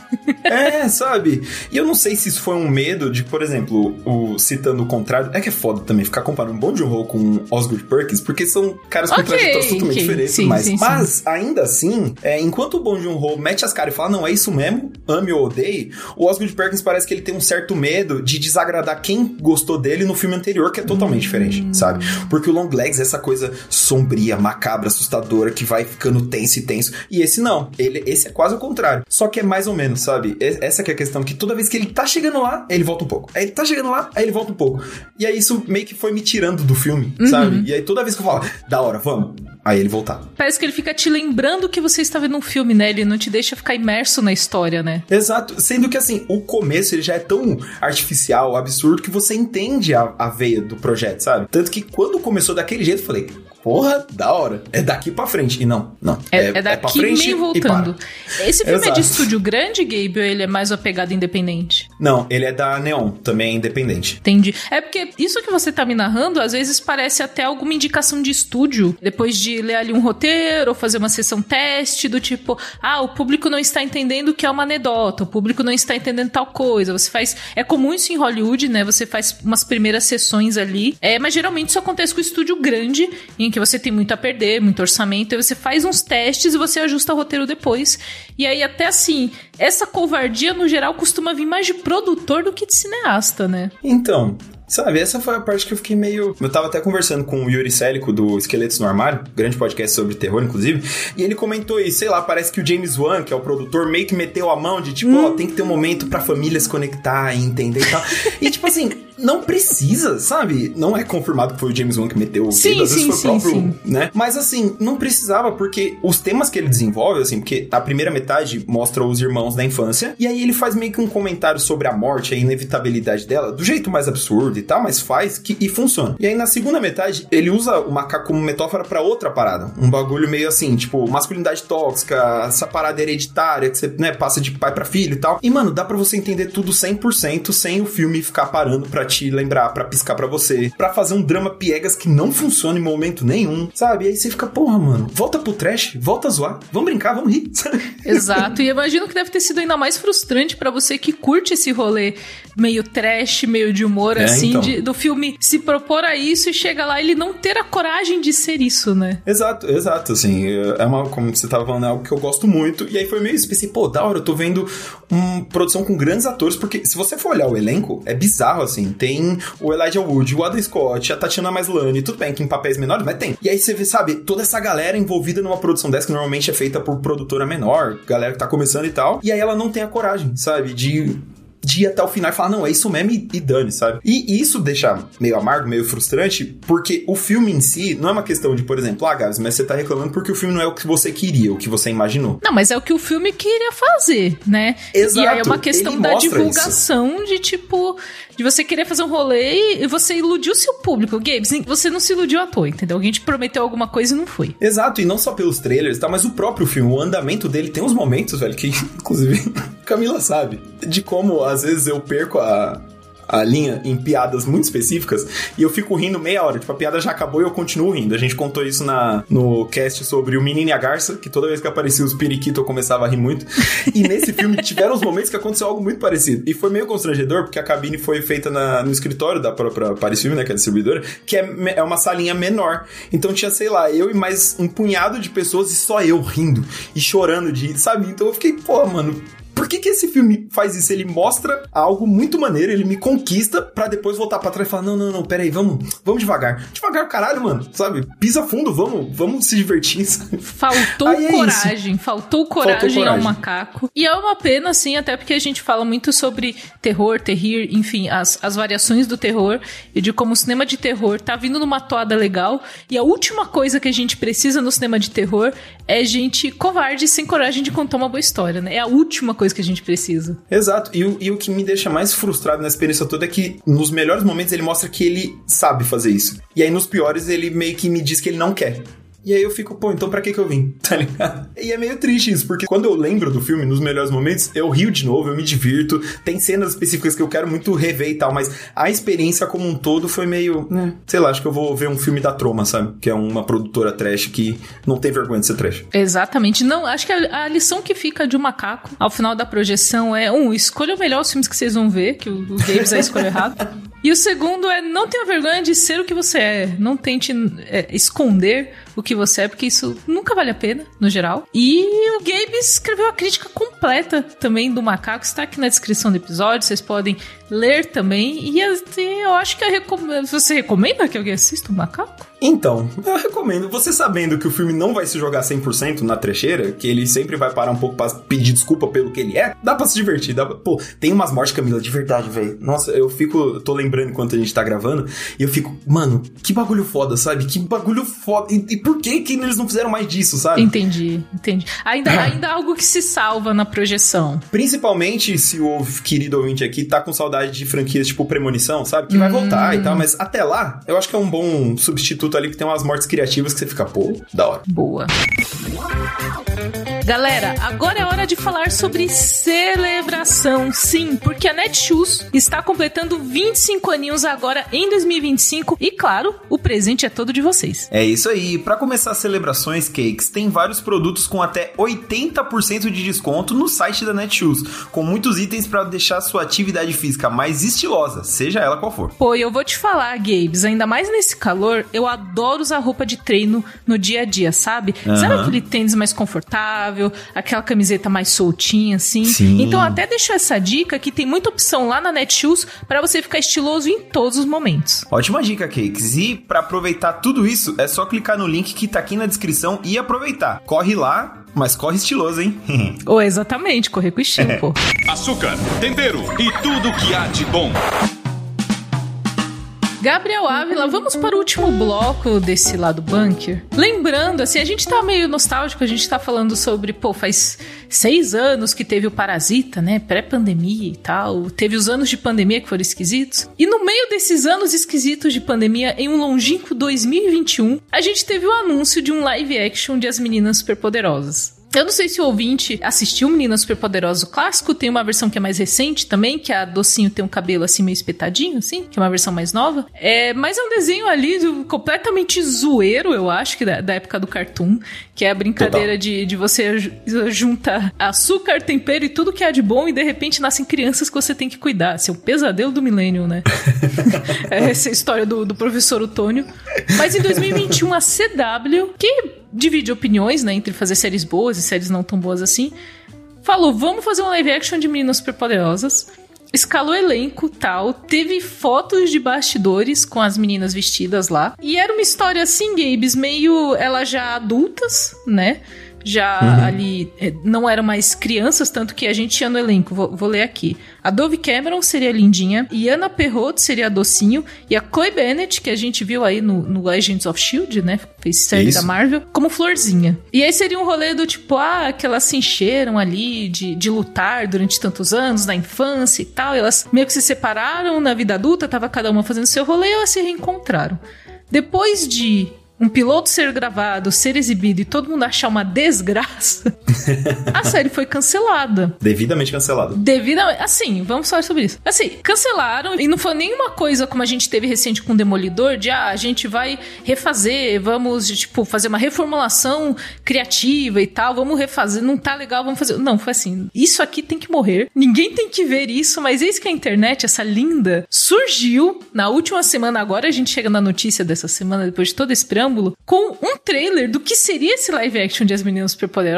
Sabe? E eu não sei se isso foi um medo de, por exemplo, citando o contrário, que é foda também ficar comparando Bong Joon-ho com Osgood Perkins, porque são caras com trajetórias totalmente diferentes, sim, mas ainda assim, enquanto o Bong Joon-ho mete as caras e fala, não, é isso mesmo, ame ou odeie, o Osgood Perkins parece que ele tem um certo medo de desagradar quem gostou dele no filme anterior, que é totalmente diferente, sabe? Porque o Longlegs é essa coisa sombria, macabra, assustadora, que vai ficando tenso e tenso, e esse não, esse é quase o contrário, só que é mais ou menos, sabe? Essa que é a questão, que toda vez que ele tá chegando lá, ele volta um pouco, aí ele tá chegando lá, aí ele volta um pouco, e aí isso meio que foi me tirando do filme, sabe? E aí toda vez que eu falo, da hora, vamos, aí ele voltar. Parece que ele fica te lembrando que você está vendo um filme, né? Ele não te deixa ficar imerso na história, né? Exato, sendo que assim, o começo ele já é tão artificial, absurdo, que você entende a veia do projeto, sabe? Tanto que quando começou daquele jeito, eu falei, porra, da hora, é daqui pra frente. E não. É daqui pra frente meio voltando. Esse filme Exato. É de estúdio grande, Gabe, ou ele é mais uma pegada independente? Não, ele é da Neon, também é independente. Entendi. É porque isso que você tá me narrando, às vezes parece até alguma indicação de estúdio, depois de ler ali um roteiro, ou fazer uma sessão teste, do tipo, o público não está entendendo que é uma anedota, o público não está entendendo tal coisa. Você faz... É comum isso em Hollywood, né? Você faz umas primeiras sessões ali, mas geralmente isso acontece com o estúdio grande, em que você tem muito a perder, muito orçamento, aí você faz uns testes e você ajusta o roteiro depois. E aí até assim, essa covardia no geral costuma vir mais de produtor do que de cineasta, né? Então... Sabe, essa foi a parte que eu fiquei meio... Eu tava até conversando com o Yuri Célico, do Esqueletos no Armário, grande podcast sobre terror, inclusive, e ele comentou isso, sei lá, parece que o James Wan, que é o produtor, meio que meteu a mão de, tipo, tem que ter um momento pra família se conectar e entender e tal. E, tipo assim, não precisa, sabe? Não é confirmado que foi o James Wan que meteu o dedo, às vezes foi o próprio, né? Mas, assim, não precisava, porque os temas que ele desenvolve, assim, porque a primeira metade mostra os irmãos da infância, e aí ele faz meio que um comentário sobre a morte, a inevitabilidade dela, do jeito mais absurdo e tal, mas faz e funciona. E aí na segunda metade, ele usa o macaco como metáfora pra outra parada. Um bagulho meio assim, tipo, masculinidade tóxica, essa parada hereditária que você, né, passa de pai pra filho e tal. E, mano, dá pra você entender tudo 100% sem o filme ficar parando pra te lembrar, pra piscar pra você, pra fazer um drama piegas que não funciona em momento nenhum, sabe? E aí você fica, porra, mano, volta pro trash, volta a zoar, vamos brincar, vamos rir. Exato, e eu imagino que deve ter sido ainda mais frustrante pra você que curte esse rolê meio trash, meio de humor, assim, então. Do filme se propor a isso e chega lá e ele não ter a coragem de ser isso, né? Exato, assim, como você tava falando, é algo que eu gosto muito, e aí foi meio isso, pensei, pô, da hora, eu tô vendo uma produção com grandes atores, porque se você for olhar o elenco, é bizarro, assim, tem o Elijah Wood, o Adam Scott, a Tatiana Maslany, tudo bem que em papéis menores, mas tem. E aí você vê, sabe, toda essa galera envolvida numa produção dessa, que normalmente é feita por produtora menor, galera que tá começando e tal, e aí ela não tem a coragem, sabe, de ir até o final e falar, não, é isso mesmo e dane, sabe? E isso deixa meio amargo, meio frustrante, porque o filme em si não é uma questão de, por exemplo, Gabs, mas você tá reclamando porque o filme não é o que você queria, o que você imaginou. Não, mas é o que o filme queria fazer, né? Exato. E aí é uma questão da divulgação isso. De, tipo, de você querer fazer um rolê e você iludiu o seu público. Gabs, você não se iludiu à toa, entendeu? Alguém te prometeu alguma coisa e não foi. Exato, e não só pelos trailers, tá? Mas o próprio filme, o andamento dele tem uns momentos, velho, que, inclusive, Camila sabe, de como, às vezes, eu perco a linha em piadas muito específicas e eu fico rindo meia hora, tipo, a piada já acabou e eu continuo rindo. A gente contou isso no cast sobre o Menino e a Garça, que toda vez que aparecia os periquitos eu começava a rir muito, e nesse filme tiveram os momentos que aconteceu algo muito parecido, e foi meio constrangedor, porque a cabine foi feita no escritório da própria Paris Film, né, que é a distribuidora, que é uma salinha menor, então tinha, sei lá, eu e mais um punhado de pessoas e só eu rindo e chorando de rir, sabe? Então eu fiquei, pô, mano, por Por que esse filme faz isso? Ele mostra algo muito maneiro, ele me conquista pra depois voltar pra trás e falar, não, peraí, vamos devagar. Devagar, caralho, mano, sabe? Pisa fundo, vamos se divertir. Sabe? Faltou coragem ao macaco. E é uma pena, assim, até porque a gente fala muito sobre terror, terrir, enfim, as variações do terror e de como o cinema de terror tá vindo numa toada legal. E a última coisa que a gente precisa no cinema de terror é gente covarde sem coragem de contar uma boa história, né? É a última coisa que a gente precisa. Exato. E o que me deixa mais frustrado nessa experiência toda é que nos melhores momentos ele mostra que ele sabe fazer isso. E aí nos piores ele meio que me diz que ele não quer. E aí eu fico, pô, então pra que eu vim? Tá ligado? E é meio triste isso, porque quando eu lembro do filme, nos melhores momentos, eu rio de novo, eu me divirto, tem cenas específicas que eu quero muito rever e tal, mas a experiência como um todo foi meio, sei lá, acho que eu vou ver um filme da Troma, sabe? Que é uma produtora trash que não tem vergonha de ser trash. Exatamente. Não, acho que a lição que fica de um macaco ao final da projeção é, escolha melhor os filmes que vocês vão ver, que o Gabes aí escolheu errado. E o segundo é, não tenha vergonha de ser o que você é. Não tente esconder o que você é, porque isso nunca vale a pena, no geral. E o Gabe escreveu a crítica completa também do macaco, está aqui na descrição do episódio, vocês podem ler também. E eu acho que você recomenda que alguém assista o macaco? Então, eu recomendo. Você sabendo que o filme não vai se jogar 100% na trecheira, que ele sempre vai parar um pouco pra pedir desculpa pelo que ele é, dá pra se divertir. Pô, tem umas mortes, Camila, de verdade, velho. Nossa, eu tô lembrando enquanto a gente tá gravando, e eu fico, mano, que bagulho foda, sabe? Que bagulho foda. E por que eles não fizeram mais disso, sabe? Entendi. Ainda algo que se salva na projeção. Principalmente se o querido ouvinte aqui tá com saudade de franquias tipo Premonição, sabe? Que vai voltar e tal, mas até lá, eu acho que é um bom substituto ali, que tem umas mortes criativas que você fica, pô, da hora. Boa. Galera, agora é hora de falar sobre celebração, sim, porque a Netshoes está completando 25 aninhos agora em 2025 e, claro, o presente é todo de vocês. É isso aí. Para começar as celebrações, Cakes, tem vários produtos com até 80% de desconto no site da Netshoes, com muitos itens para deixar sua atividade física mais estilosa, seja ela qual for. Pô, eu vou te falar, Gabes, ainda mais nesse calor, eu adoro usar roupa de treino no dia a dia, sabe? Sabe aquele tênis mais confortável, aquela camiseta mais soltinha, assim? Sim. Então até deixo essa dica que tem muita opção lá na Netshoes para você ficar estiloso em todos os momentos. Ótima dica, Cakes. E para aproveitar tudo isso, é só clicar no link que tá aqui na descrição e aproveitar. Corre lá, mas corre estiloso, hein? Exatamente, correr com estilo, pô. Açúcar, tempero e tudo que há de bom. Gabriel Ávila, vamos para o último bloco desse lado bunker. Lembrando, assim, a gente tá meio nostálgico, a gente tá falando sobre, faz 6 anos que teve o Parasita, né, pré-pandemia e tal, teve os anos de pandemia que foram esquisitos, e no meio desses anos esquisitos de pandemia, em um longínquo 2021, a gente teve o anúncio de um live action de As Meninas Superpoderosas. Eu não sei se o ouvinte assistiu Meninas Superpoderosas, o clássico, tem uma versão que é mais recente também, que a Docinho tem um cabelo assim meio espetadinho, assim, que é uma versão mais nova. Mas é um desenho ali completamente zoeiro, eu acho, que da época do Cartoon, que é a brincadeira de você juntar açúcar, tempero e tudo que há de bom e de repente nascem crianças que você tem que cuidar. Esse é o pesadelo do milênio, né? Essa é a história do professor Otônio. Mas em 2021 a CW, que divide opiniões, né, entre fazer séries boas e séries não tão boas assim, falou, vamos fazer um live action de Meninas Superpoderosas, escalou elenco, tal, teve fotos de bastidores com as meninas vestidas lá, e era uma história assim, Gabes, meio elas já adultas, né, já ali não eram mais crianças, tanto que a gente tinha no elenco, vou ler aqui. A Dove Cameron seria a Lindinha, Iana Perrot seria a Docinho, e a Chloe Bennett, que a gente viu aí no Agents of S.H.I.E.L.D., né, fez série da Marvel, como Florzinha. E aí seria um rolê do tipo, que elas se encheram ali de lutar durante tantos anos, na infância e tal, e elas meio que se separaram na vida adulta, tava cada uma fazendo seu rolê, e elas se reencontraram. Depois de um piloto ser gravado, ser exibido e todo mundo achar uma desgraça, a série foi cancelada. Devidamente cancelada. Assim, vamos falar sobre isso. Assim, cancelaram e não foi nenhuma coisa como a gente teve recente com o Demolidor, de a gente vai refazer, vamos, fazer uma reformulação criativa e tal, vamos refazer, não tá legal, vamos fazer. Não, foi assim, isso aqui tem que morrer, ninguém tem que ver isso, mas eis que a internet, essa linda, surgiu na última semana, agora a gente chega na notícia dessa semana, depois de todo esse preâmbulo, com um trailer do que seria esse live action de As Meninas Superpoderosas,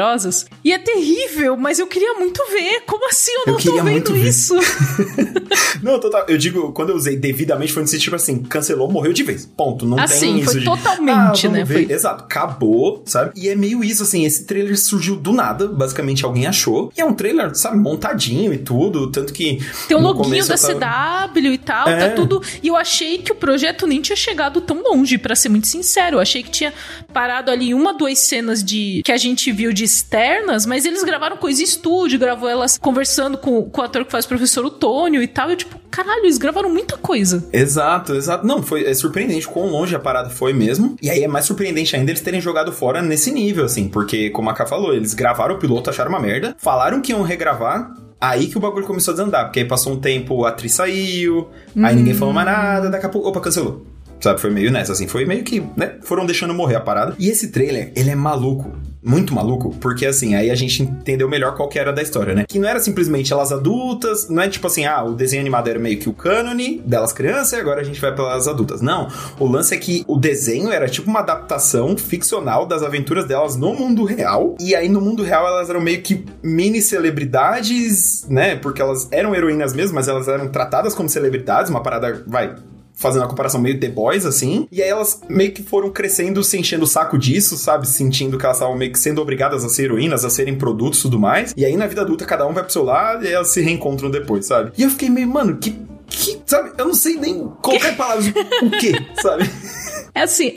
E é terrível, mas eu queria muito ver. Como assim eu não tô vendo isso? Não, total. Eu digo, quando eu usei devidamente, foi nesse tipo assim, cancelou, morreu de vez. Ponto. Não tem isso foi de... totalmente, né? Foi... Exato. Acabou, sabe? E é meio isso, assim, esse trailer surgiu do nada, basicamente alguém achou. E é um trailer, sabe, montadinho e tudo, tanto que... Tem o loginho da CW e tal, tá tudo... E eu achei que o projeto nem tinha chegado tão longe, pra ser muito sincero. Eu achei que tinha parado ali 1, 2 cenas que a gente viu de externas, mas eles gravaram coisa em estúdio, gravou elas conversando com o ator que faz o professor Otônio e tal. Eu tipo, caralho, eles gravaram muita coisa. Exato. Não, é surpreendente quão longe a parada foi mesmo. E aí é mais surpreendente ainda eles terem jogado fora nesse nível, assim, porque, como a Ká falou, eles gravaram o piloto, acharam uma merda, falaram que iam regravar. Aí que o bagulho começou a desandar, porque aí passou um tempo, a atriz saiu, aí ninguém falou mais nada, daqui a pouco, opa, cancelou. Sabe, foi meio nessa, assim, foi meio que, né, foram deixando morrer a parada. E esse trailer, ele é maluco, muito maluco, porque assim, aí a gente entendeu melhor qual que era da história, né? Que não era simplesmente elas adultas, não é tipo assim, o desenho animado era meio que o cânone delas crianças e agora a gente vai pelas adultas. Não, o lance é que o desenho era tipo uma adaptação ficcional das aventuras delas no mundo real, e aí no mundo real elas eram meio que mini celebridades, né? Porque elas eram heroínas mesmo, mas elas eram tratadas como celebridades, uma parada, fazendo uma comparação meio The Boys, assim. E aí elas meio que foram crescendo, se enchendo o saco disso, sabe? Sentindo que elas estavam meio que sendo obrigadas a ser heroínas, a serem produtos e tudo mais. E aí na vida adulta cada um vai pro seu lado e elas se reencontram depois, sabe? E eu fiquei meio, mano, que sabe? Eu não sei nem colocar em palavras o quê, sabe? É assim,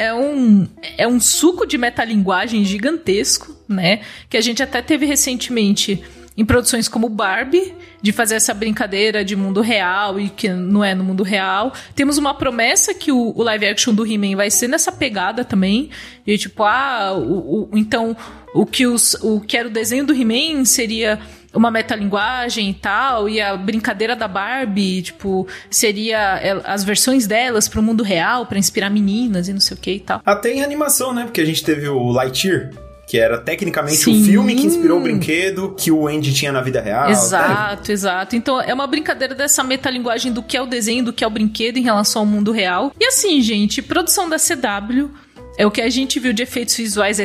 é um suco de metalinguagem gigantesco, né? Que a gente até teve recentemente em produções como Barbie, de fazer essa brincadeira de mundo real e que não é no mundo real. Temos uma promessa que o live action do He-Man vai ser nessa pegada também. E tipo, então o que era o desenho do He-Man seria uma metalinguagem e tal, e a brincadeira da Barbie, tipo, seria as versões delas pro mundo real, pra inspirar meninas e não sei o que e tal. Até em animação, né? Porque a gente teve o Lightyear, que era tecnicamente o filme que inspirou o brinquedo que o Andy tinha na vida real. Exato. Então é uma brincadeira dessa metalinguagem do que é o desenho, do que é o brinquedo em relação ao mundo real. E assim, gente, produção da CW, o que a gente viu de efeitos visuais é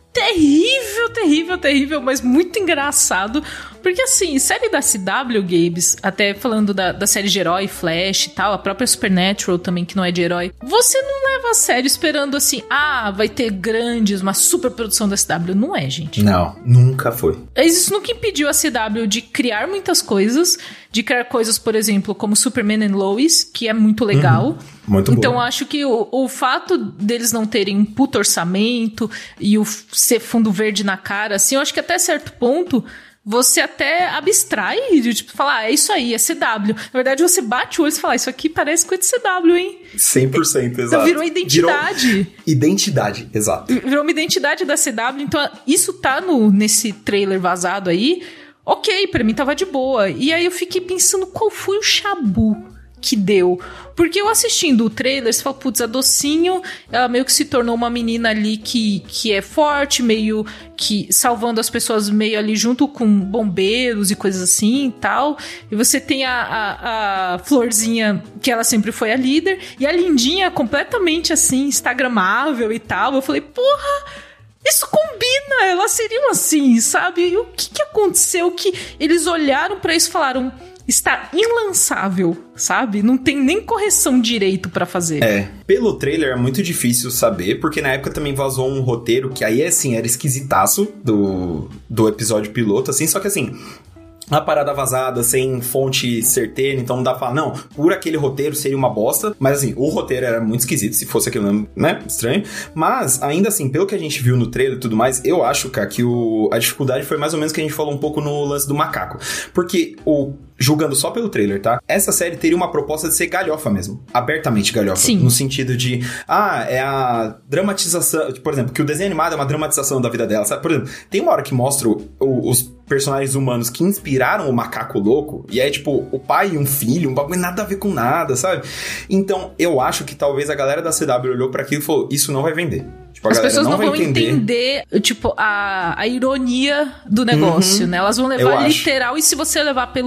terrível, mas muito engraçado. Porque assim, série da CW, Gabes, até falando da série de herói, Flash e tal, a própria Supernatural também, que não é de herói, você não leva a sério esperando assim, vai ter uma super produção da CW. Não é, gente. Não, nunca foi. Isso nunca impediu a CW de criar muitas coisas, de criar coisas, por exemplo, como Superman and Lois, que é muito legal. Muito bom. Então, acho que o fato deles não terem um puto orçamento e ser fundo verde na cara, assim, eu acho que até certo ponto você até abstrai de tipo, falar, é isso aí, é CW. Na verdade, você bate o olho e fala, isso aqui parece coisa de CW, hein? 100%, exato. Então, virou identidade. Identidade, exato. Virou uma identidade da CW. Então, isso tá nesse trailer vazado aí. Ok, pra mim tava de boa. E aí eu fiquei pensando qual foi o chabu que deu. Porque eu assistindo o trailer, você fala, putz, a Docinho, ela meio que se tornou uma menina ali que é forte, meio que salvando as pessoas meio ali junto com bombeiros e coisas assim e tal. E você tem a Florzinha, que ela sempre foi a líder, e a Lindinha completamente assim, instagramável e tal. Eu falei, porra, isso combina, elas seriam assim, sabe? E o que aconteceu que eles olharam pra isso e falaram, está inlançável, sabe? Não tem nem correção direito pra fazer. Pelo trailer é muito difícil saber, porque na época também vazou um roteiro que aí, assim, era esquisitaço do episódio piloto, assim, só que assim, a parada vazada, sem fonte certeira, então não dá pra falar, não, por aquele roteiro seria uma bosta, mas assim, o roteiro era muito esquisito, se fosse aquilo, né, estranho, mas ainda assim, pelo que a gente viu no trailer e tudo mais, eu acho, cara, que a dificuldade foi mais ou menos que a gente falou um pouco no lance do macaco, porque julgando só pelo trailer, tá? Essa série teria uma proposta de ser galhofa mesmo. Abertamente galhofa. Sim. No sentido de, é a dramatização, por exemplo, que o desenho animado é uma dramatização da vida dela, sabe? Por exemplo, tem uma hora que mostra os personagens humanos que inspiraram o macaco louco, e é tipo, o pai e um filho, um bagulho nada a ver com nada, sabe? Então, eu acho que talvez a galera da CW olhou pra aquilo e falou, isso não vai vender. Tipo, as pessoas não vão entender tipo, a ironia do negócio, né? Elas vão levar literal, e se você levar pelo literal,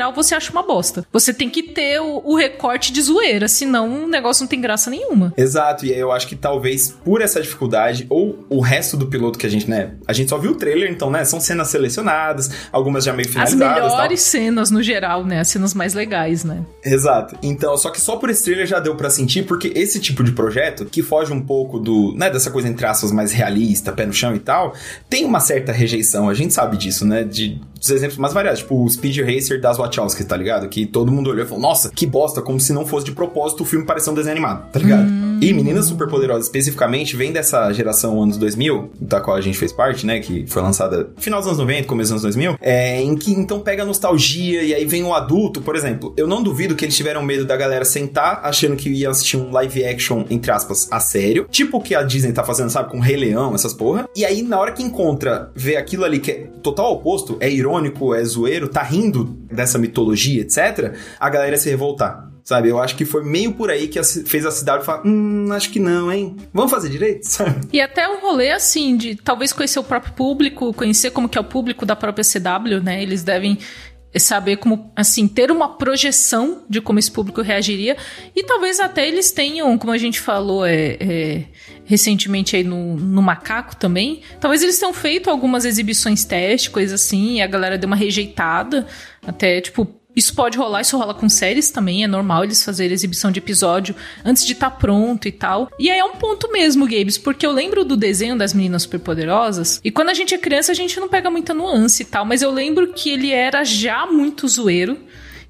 geral, você acha uma bosta. Você tem que ter o recorte de zoeira, senão o negócio não tem graça nenhuma. Exato, e aí eu acho que talvez por essa dificuldade, ou o resto do piloto que a gente, né, a gente só viu o trailer, então, né, são cenas selecionadas, algumas já meio finalizadas. As melhores cenas no geral, né, as cenas mais legais, né. Exato, então, só que só por esse trailer já deu pra sentir, porque esse tipo de projeto, que foge um pouco do, né, dessa coisa entre aspas mais realista, pé no chão e tal, tem uma certa rejeição, a gente sabe disso, né, dos exemplos mais variados, tipo o Speed Racer das Wachowski, tá ligado? Que todo mundo olhou e falou, nossa, que bosta, como se não fosse de propósito o filme parecer um desenho animado, tá ligado? E Meninas Superpoderosas, especificamente, vem dessa geração anos 2000, da qual a gente fez parte, né, que foi lançada final dos anos 90, começo dos anos 2000, em que então pega a nostalgia e aí vem o adulto, por exemplo, eu não duvido que eles tiveram medo da galera sentar achando que ia assistir um live action, entre aspas, a sério, tipo o que a Disney tá fazendo, sabe, com Rei Leão, essas porra, e aí na hora que encontra, vê aquilo ali que é total oposto, é irônico, é zoeiro, tá rindo dessa mitologia, etc., a galera ia se revoltar. Sabe, eu acho que foi meio por aí que fez a CW falar, acho que não, hein? Vamos fazer direito, sabe? E até um rolê, assim, de talvez conhecer o próprio público, conhecer como que é o público da própria CW, né? Eles devem saber como, assim, ter uma projeção de como esse público reagiria. E talvez até eles tenham, como a gente falou recentemente aí no Macaco também, talvez eles tenham feito algumas exibições teste, coisas assim, e a galera deu uma rejeitada. Até, tipo, isso pode rolar, isso rola com séries também, é normal eles fazerem exibição de episódio antes de estar pronto e tal. E aí é um ponto mesmo, Gabes, porque eu lembro do desenho das Meninas Superpoderosas, e quando a gente é criança a gente não pega muita nuance e tal, mas eu lembro que ele era já muito zoeiro,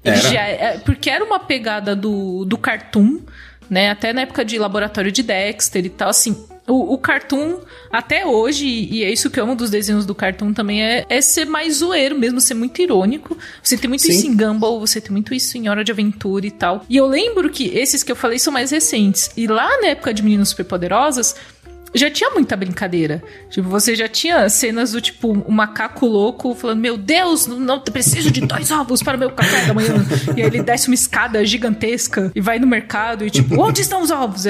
porque era uma pegada do cartoon, né, até na época de Laboratório de Dexter e tal, assim. O cartoon, até hoje, e é isso que eu amo dos desenhos do cartoon também, é ser mais zoeiro mesmo, ser muito irônico. Você tem muito isso em Gumball, você tem muito isso em Hora de Aventura e tal. E eu lembro que esses que eu falei são mais recentes. E lá na época de Meninas Superpoderosas, já tinha muita brincadeira. Tipo, você já tinha cenas do tipo, o macaco louco falando, meu Deus, não preciso de 2 ovos para o meu café da manhã. E aí ele desce uma escada gigantesca e vai no mercado e tipo, onde estão os ovos?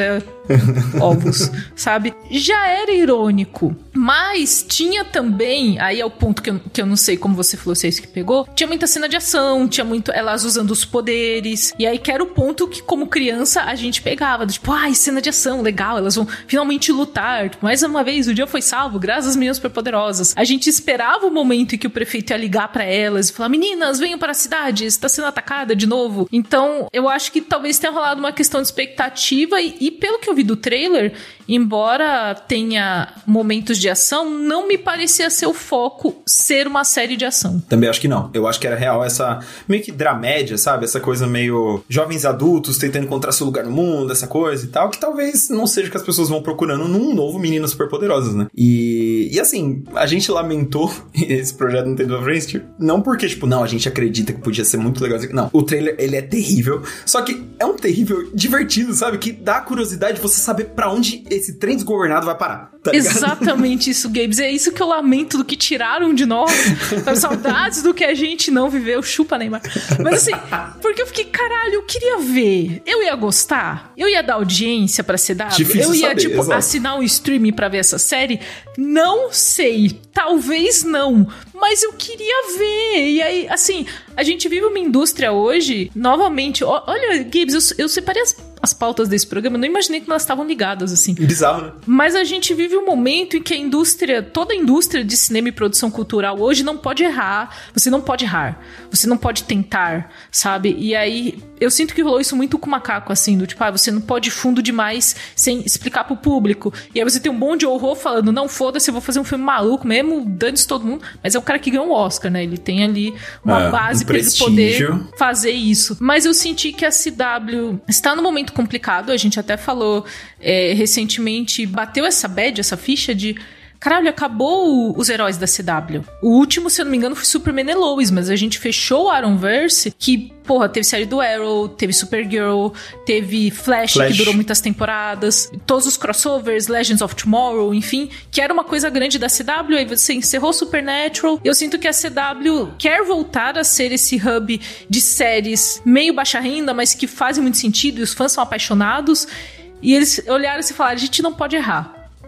Ovos, sabe? Já era irônico, mas tinha também, aí é o ponto que eu não sei como você falou, se é isso que pegou, tinha muita cena de ação, tinha muito elas usando os poderes, e aí que era o ponto que como criança a gente pegava, tipo, cena de ação, legal, elas vão finalmente lutar, tipo, mais uma vez o dia foi salvo, graças às Meninas Superpoderosas. A gente esperava o momento em que o prefeito ia ligar pra elas e falar, meninas, venham para a cidade, está sendo atacada de novo. Então, eu acho que talvez tenha rolado uma questão de expectativa e pelo que eu vi do trailer, embora tenha momentos de ação, não me parecia ser o foco ser uma série de ação. Também acho que não. Eu acho que era real essa meio que dramédia, sabe? Essa coisa meio jovens adultos tentando encontrar seu lugar no mundo, essa coisa e tal, que talvez não seja o que as pessoas vão procurando num novo Meninas Superpoderosas, né? E assim, a gente lamentou esse projeto não ter ido pra frente, não porque, tipo, não, a gente acredita que podia ser muito legal. Não, o trailer, ele é terrível, só que é um terrível divertido, sabe? Que dá curiosidade de você saber pra onde esse trem desgovernado vai parar, tá ligado? Exatamente isso, Gabes. É isso que eu lamento do que tiraram de nós. Saudades do que a gente não viveu. Chupa, Neymar. Mas assim, porque eu fiquei, caralho, eu queria ver. Eu ia gostar? Eu ia dar audiência pra CW? Difícil eu ia, saber, tipo, exato. assinar um streaming pra ver essa série? Não sei. Talvez não. Mas eu queria ver. E aí, assim, a gente vive uma indústria hoje, novamente. Olha, Gabes, eu separei as pautas desse programa, eu não imaginei que elas estavam ligadas, assim. Bizarro, né? Mas a gente vive um momento em que a indústria, toda a indústria de cinema e produção cultural hoje não pode errar. Você não pode errar. Você não pode tentar, sabe? E aí, eu sinto que rolou isso muito com o Macaco, assim, do tipo, você não pode ir fundo demais sem explicar pro público. E aí você tem um bom de horror falando, não, foda-se, eu vou fazer um filme maluco mesmo, dane-se todo mundo. Mas é um cara que ganhou um Oscar, né? Ele tem ali uma base pra ele poder fazer isso. Mas eu senti que a CW está num momento complicado, a gente até falou recentemente, bateu essa bad, essa ficha de caralho, acabou os heróis da CW. O último, se eu não me engano, foi Superman e Lois, mas a gente fechou o Arrowverse, que, porra, teve série do Arrow, teve Supergirl, teve Flash, que durou muitas temporadas, todos os crossovers, Legends of Tomorrow, enfim, que era uma coisa grande da CW, aí você encerrou Supernatural. Eu sinto que a CW quer voltar a ser esse hub de séries meio baixa renda, mas que fazem muito sentido, e os fãs são apaixonados, e eles olharam e falaram, a gente não pode errar.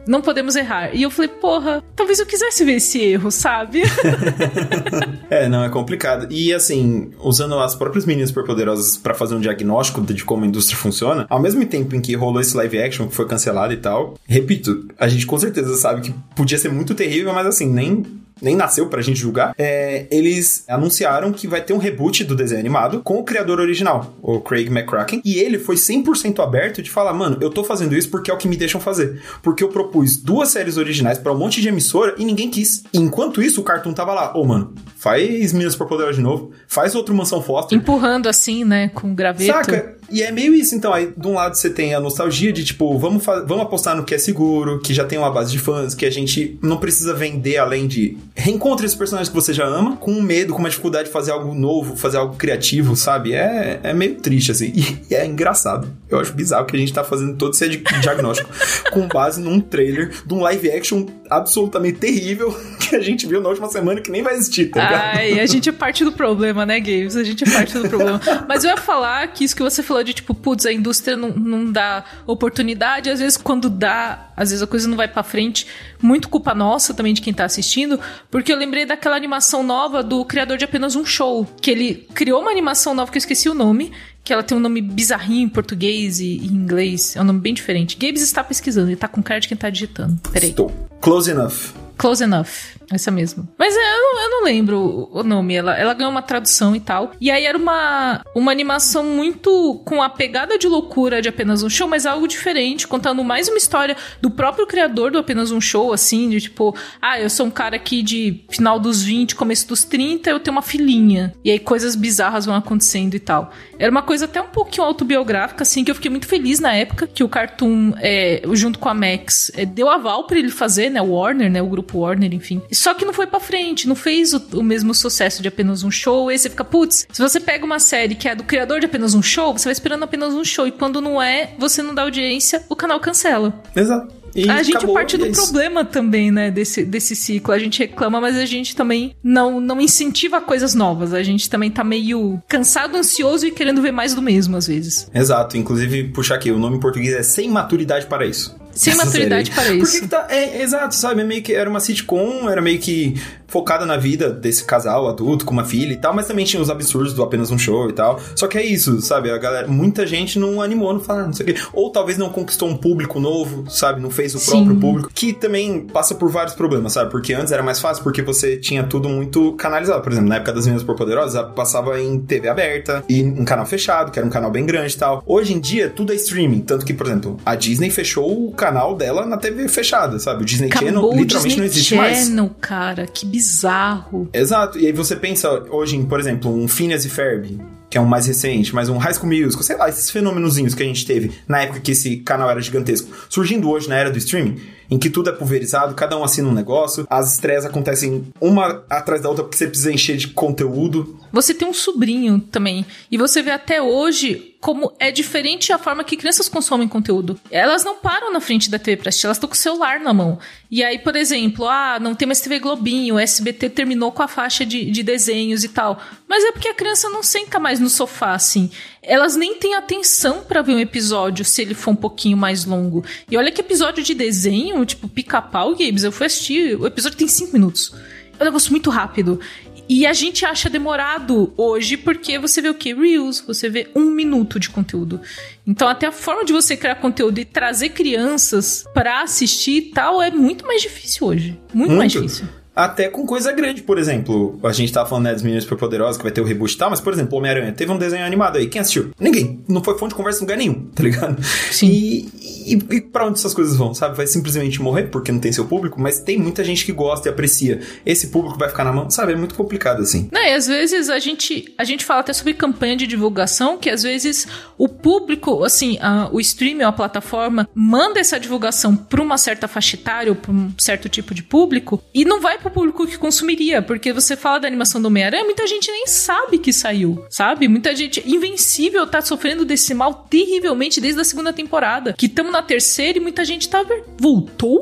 não podemos errar. E eu falei, porra, talvez eu quisesse ver esse erro, sabe? Não, é complicado. E assim, usando as próprias meninas superpoderosas pra fazer um diagnóstico de como a indústria funciona, ao mesmo tempo em que rolou esse live action que foi cancelado e tal, repito, a gente com certeza sabe que podia ser muito terrível, mas assim, nem nasceu pra gente julgar, eles anunciaram que vai ter um reboot do desenho animado com o criador original, o Craig McCracken, e ele foi 100% aberto de falar, mano, eu tô fazendo isso porque é o que me deixam fazer. Porque eu propus 2 séries originais pra um monte de emissora e ninguém quis. E enquanto isso, o Cartoon tava lá, mano, faz Meninas Superpoderosas de novo, faz outro Mansão Foster. Empurrando assim, né, com graveto. Saca? E é meio isso, então, aí de um lado você tem a nostalgia de, tipo, vamos apostar no que é seguro, que já tem uma base de fãs, que a gente não precisa vender além de reencontre esses personagens que você já ama, com medo, com uma dificuldade de fazer algo novo, fazer algo criativo, sabe? É meio triste, assim, e é engraçado. Eu acho bizarro que a gente tá fazendo todo esse diagnóstico com base num trailer de um live action absolutamente terrível que a gente viu na última semana que nem vai existir, tá ligado? Ai, a gente é parte do problema, né, Games? A gente é parte do problema. Mas eu ia falar que isso que você falou de, tipo, putz, a indústria não dá oportunidade, às vezes quando dá, às vezes a coisa não vai pra frente, muito culpa nossa também de quem tá assistindo, porque eu lembrei daquela animação nova do criador de Apenas um Show, que ele criou uma animação nova que eu esqueci o nome, que ela tem um nome bizarrinho em português e em inglês, é um nome bem diferente. Gabes está pesquisando, ele tá com cara de quem tá digitando. Peraí. Estou. Close Enough. Close Enough. Essa mesmo. Mas eu não lembro o nome. Ela ganhou uma tradução e tal. E aí era uma animação muito com a pegada de loucura de Apenas um Show, mas algo diferente, contando mais uma história do próprio criador do Apenas um Show, assim, de tipo, eu sou um cara aqui de final dos 20, começo dos 30, eu tenho uma filhinha. E aí coisas bizarras vão acontecendo e tal. Era uma coisa até um pouquinho autobiográfica, assim, que eu fiquei muito feliz na época, que o Cartoon, junto com a Max, deu aval pra ele fazer, né, o Warner, né, o grupo Warner, enfim. Só que não foi pra frente, não fez o mesmo sucesso de Apenas um Show. Aí você fica, putz, se você pega uma série que é do criador de Apenas um Show, você vai esperando Apenas um Show. E quando não é, você não dá audiência, o canal cancela. Exato. E a gente acabou, parte do problema também, né, desse ciclo. A gente reclama, mas a gente também não incentiva coisas novas. A gente também tá meio cansado, ansioso e querendo ver mais do mesmo, às vezes. Exato. Inclusive, puxar aqui, o nome em português é Sem Maturidade para Isso. Sem maturidade para isso. Por que tá... exato, sabe? É meio que era uma sitcom, era meio que focada na vida desse casal adulto com uma filha e tal, mas também tinha os absurdos do Apenas um Show e tal. Só que é isso, sabe? A galera, muita gente não animou, não fala, não sei o quê. Ou talvez não conquistou um público novo, sabe? Não fez o próprio público, que também passa por vários problemas, sabe? Porque antes era mais fácil, porque você tinha tudo muito canalizado. Por exemplo, na época das Meninas Superpoderosas, passava em TV aberta e um canal fechado, que era um canal bem grande e tal. Hoje em dia, tudo é streaming. Tanto que, por exemplo, a Disney fechou o canal dela na TV fechada, sabe? O Disney Channel literalmente não existe mais. Cara, que bizarro. Exato. E aí você pensa hoje em, por exemplo, um Phineas e Ferb, que é um mais recente, mas um High School Musical, sei lá, esses fenômenozinhos que a gente teve na época que esse canal era gigantesco, surgindo hoje na era do streaming, em que tudo é pulverizado, cada um assina um negócio, as estreias acontecem uma atrás da outra porque você precisa encher de conteúdo. Você tem um sobrinho também, e você vê até hoje como é diferente a forma que crianças consomem conteúdo. Elas não param na frente da TV pra assistir, elas estão com o celular na mão. E aí, por exemplo, não tem mais TV Globinho, o SBT terminou com a faixa de desenhos e tal. Mas é porque a criança não senta mais no sofá, assim. Elas nem têm atenção pra ver um episódio se ele for um pouquinho mais longo. E olha que episódio de desenho, tipo Pica-Pau, Gabes, eu fui assistir, o episódio tem 5 minutos. É um negócio muito rápido. E a gente acha demorado hoje porque você vê o quê? Reels, você vê 1 minuto de conteúdo. Então até a forma de você criar conteúdo e trazer crianças pra assistir e tal é muito mais difícil hoje. Muito mais difícil. Até com coisa grande, por exemplo, a gente tava falando, né, das Meninas Superpoderosas, que vai ter o reboot e tal, mas, por exemplo, Homem-Aranha, teve um desenho animado aí, quem assistiu? Ninguém. Não foi fonte de conversa em lugar nenhum, tá ligado? Sim. E pra onde essas coisas vão, sabe? Vai simplesmente morrer porque não tem seu público, mas tem muita gente que gosta e aprecia. Esse público vai ficar na mão, sabe? É muito complicado, assim. Não, e às vezes a gente fala até sobre campanha de divulgação, que às vezes o público, assim, o streaming ou a plataforma manda essa divulgação pra uma certa faixa etária ou pra um certo tipo de público e não vai pro público que consumiria, porque você fala da animação do Homem-Aranha, muita gente nem sabe que saiu, sabe? Muita gente, Invencível tá sofrendo desse mal terrivelmente desde a 2ª temporada, que estamos na 3ª e muita gente tá voltou?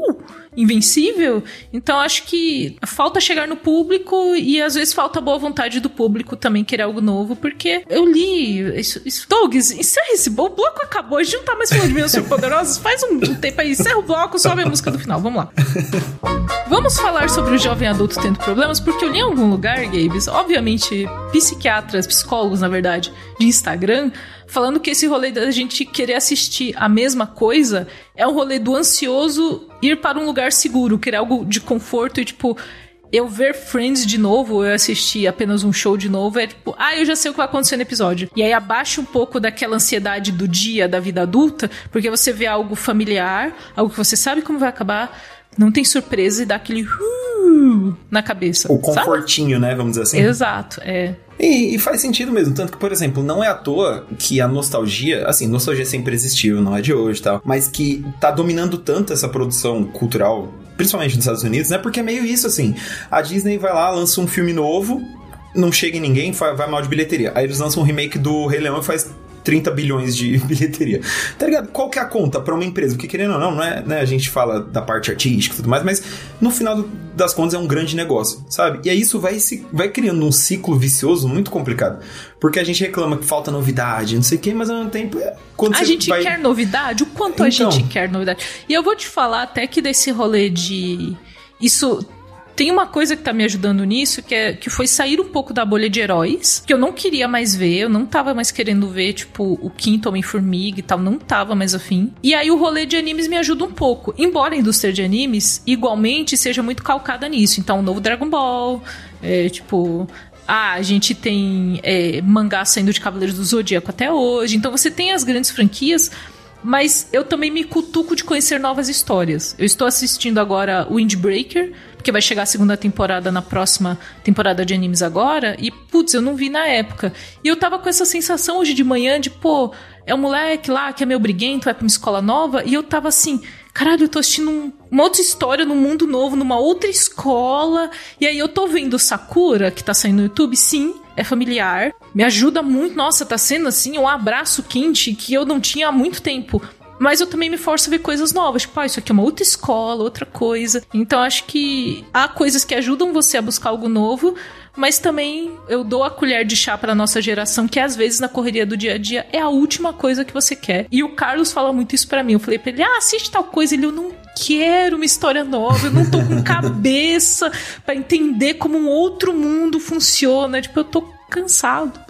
invencível. Então acho que falta chegar no público e às vezes falta a boa vontade do público também querer algo novo, porque eu li isso. Douglas, encerra esse bloco, o bloco acabou, a gente não tá mais falando de Meninas Superpoderosas, faz um tempo aí, encerra o bloco, sobe a música do final, vamos lá. Vamos falar sobre o jovem adulto tendo problemas, porque eu li em algum lugar, Gabes, obviamente psiquiatras, psicólogos na verdade, de Instagram, falando que esse rolê da gente querer assistir a mesma coisa é um rolê do ansioso ir para um lugar seguro, querer algo de conforto e tipo, eu ver Friends de novo, eu assistir apenas um show de novo, é tipo, eu já sei o que vai acontecer no episódio. E aí abaixa um pouco daquela ansiedade do dia, da vida adulta, porque você vê algo familiar, algo que você sabe como vai acabar, não tem surpresa e dá aquele na cabeça. O confortinho, sabe? Né? Vamos dizer assim. Exato, é. E faz sentido mesmo, tanto que, por exemplo, não é à toa que a nostalgia, assim, nostalgia sempre existiu, não é de hoje e tal, mas que tá dominando tanto essa produção cultural, principalmente nos Estados Unidos, né? Porque é meio isso, assim, a Disney vai lá, lança um filme novo, não chega em ninguém, vai mal de bilheteria. Aí eles lançam um remake do Rei Leão e faz 30 bilhões de bilheteria. Tá ligado? Qual que é a conta pra uma empresa? Porque querendo ou não é, né? A gente fala da parte artística e tudo mais, mas no final das contas é um grande negócio, sabe? E aí isso vai criando um ciclo vicioso muito complicado. Porque a gente reclama que falta novidade, não sei o quê, mas ao mesmo tempo... Quando a gente quer novidade? O quanto a gente quer novidade? E eu vou te falar até que desse rolê de... Isso... Tem uma coisa que tá me ajudando nisso, que foi sair um pouco da bolha de heróis, que eu não queria mais ver, eu não tava mais querendo ver, tipo, o quinto Homem-Formiga e tal, não tava mais afim. E aí o rolê de animes me ajuda um pouco, embora a indústria de animes, igualmente, seja muito calcada nisso. Então, o novo Dragon Ball, a gente tem mangá saindo de Cavaleiros do Zodíaco até hoje, então você tem as grandes franquias... Mas eu também me cutuco de conhecer novas histórias. Eu estou assistindo agora Windbreaker, porque vai chegar a segunda temporada na próxima temporada de animes agora. E, putz, eu não vi na época. E eu tava com essa sensação hoje de manhã de, pô, é um moleque lá que é meio briguento, vai pra uma escola nova. E eu tava assim, caralho, eu tô assistindo uma outra história num mundo novo, numa outra escola. E aí eu tô vendo Sakura, que tá saindo no YouTube, sim. É familiar, me ajuda muito. Nossa, tá sendo assim um abraço quente que eu não tinha há muito tempo. Mas eu também me forço a ver coisas novas. Tipo, isso aqui é uma outra escola, outra coisa. Então acho que há coisas que ajudam você a buscar algo novo, mas também eu dou a colher de chá pra nossa geração, que às vezes na correria do dia a dia é a última coisa que você quer. E o Carlos fala muito isso pra mim. Eu falei pra ele, assiste tal coisa. Ele, eu não quero uma história nova, eu não tô com cabeça pra entender como um outro mundo funciona. Tipo, eu tô cansado.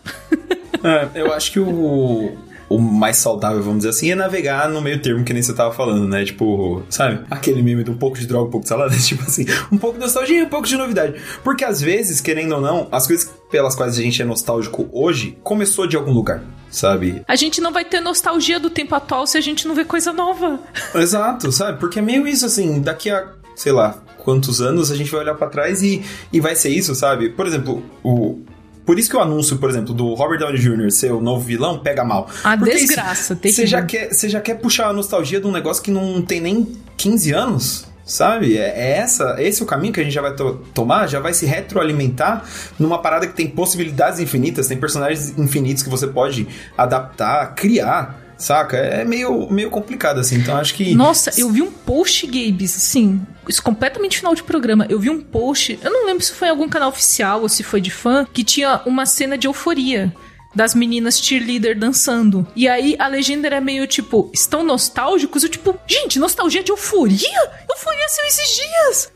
Eu acho que o mais saudável, vamos dizer assim, é navegar no meio termo, que nem você tava falando, né? Tipo, sabe? Aquele meme de um pouco de droga, um pouco de salada. Tipo assim, um pouco de nostalgia e um pouco de novidade. Porque às vezes, querendo ou não, as coisas pelas quais a gente é nostálgico hoje, começou de algum lugar, sabe? A gente não vai ter nostalgia do tempo atual se a gente não vê coisa nova. Exato, sabe? Porque é meio isso, assim, daqui a, sei lá, quantos anos a gente vai olhar pra trás e vai ser isso, sabe? Por exemplo, por isso que o anúncio, por exemplo, do Robert Downey Jr. ser o novo vilão pega mal. A desgraça, terrível. Você já quer puxar a nostalgia de um negócio que não tem nem 15 anos, sabe? Esse é o caminho que a gente já vai tomar, já vai se retroalimentar numa parada que tem possibilidades infinitas, tem personagens infinitos que você pode adaptar, criar. Saca? É meio complicado, assim, então acho que... Nossa, eu vi um post, Gabes, assim, isso completamente final de programa, eu vi um post, eu não lembro se foi em algum canal oficial ou se foi de fã, que tinha uma cena de euforia das meninas cheerleader dançando. E aí a legenda era meio tipo, estão nostálgicos? Eu tipo, gente, nostalgia de euforia? Euforia saiu esses dias!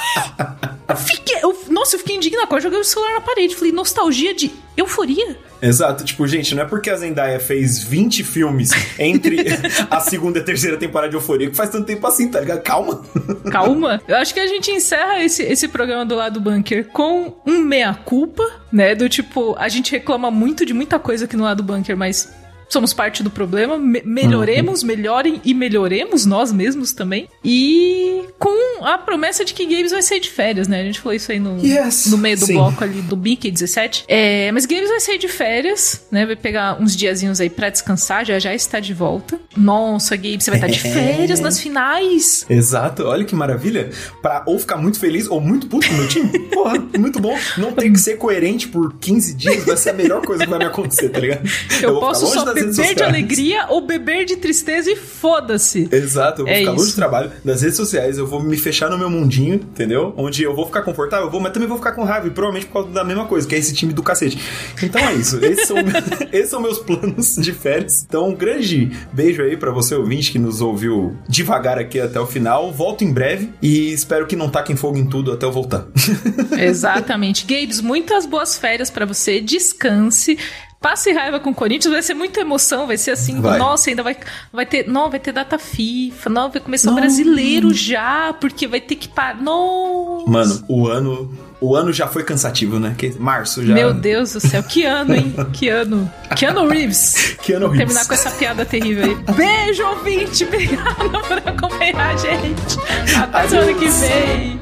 Que? Nossa, eu fiquei indignada, eu joguei o celular na parede, falei, nostalgia de euforia? Exato, tipo, gente, não é porque a Zendaya fez 20 filmes entre a segunda e a terceira temporada de Euforia que faz tanto tempo assim, tá ligado? Calma. Eu acho que a gente encerra esse programa do Lado Bunker com um meia-culpa, né? Do tipo, a gente reclama muito de muita coisa aqui no Lado Bunker, mas somos parte do problema. Melhoremos, melhorem e melhoremos nós mesmos também. E com a promessa de que Gabes vai sair de férias, né? A gente falou isso aí no meio do bloco ali do Mickey 17. Mas Gabes vai sair de férias, né? Vai pegar uns diazinhos aí pra descansar, já está de volta. Nossa, Gabes, você vai estar de férias nas finais. Exato, olha que maravilha. Pra ou ficar muito feliz ou muito puto com o meu time. Porra, muito bom. Não ter que ser coerente por 15 dias vai ser a melhor coisa que vai me acontecer, tá ligado? Eu posso só redes beber de sociais. alegria ou beber de tristeza e foda-se. Exato, eu vou ficar longe isso. do trabalho. Nas redes sociais eu vou me fechar no meu mundinho, entendeu? Onde eu vou ficar confortável, mas também vou ficar com raiva, e provavelmente por causa da mesma coisa, que é esse time do cacete. Então é isso, esses são meus planos de férias. Então um grande beijo aí pra você, ouvinte, que nos ouviu devagar aqui até o final. Volto em breve e espero que não taquem fogo em tudo até eu voltar. Exatamente. Gabes, muitas boas férias pra você, descanse. Passe raiva com o Corinthians, vai ser muita emoção, vai ser assim, nossa, ainda vai ter data FIFA, não, vai começar o brasileiro já, porque vai ter que parar, nossa. Mano, o ano já foi cansativo, né? Março já. Meu Deus do céu, que ano, hein? Que ano. Keanu Reeves. Keanu Vamos Reeves. terminar com essa piada terrível aí. Beijo, ouvinte, obrigada por acompanhar a gente. Até semana que vem.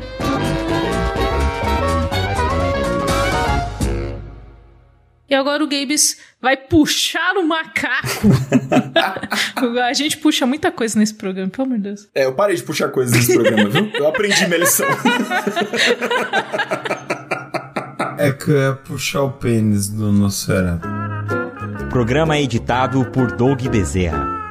E agora o Gabes vai puxar o macaco. A gente puxa muita coisa nesse programa, pelo amor de Deus. Eu parei de puxar coisas nesse programa, viu? Eu aprendi minha lição. É que é puxar o pênis do Nosferatu. Programa editado por Doug Bezerra.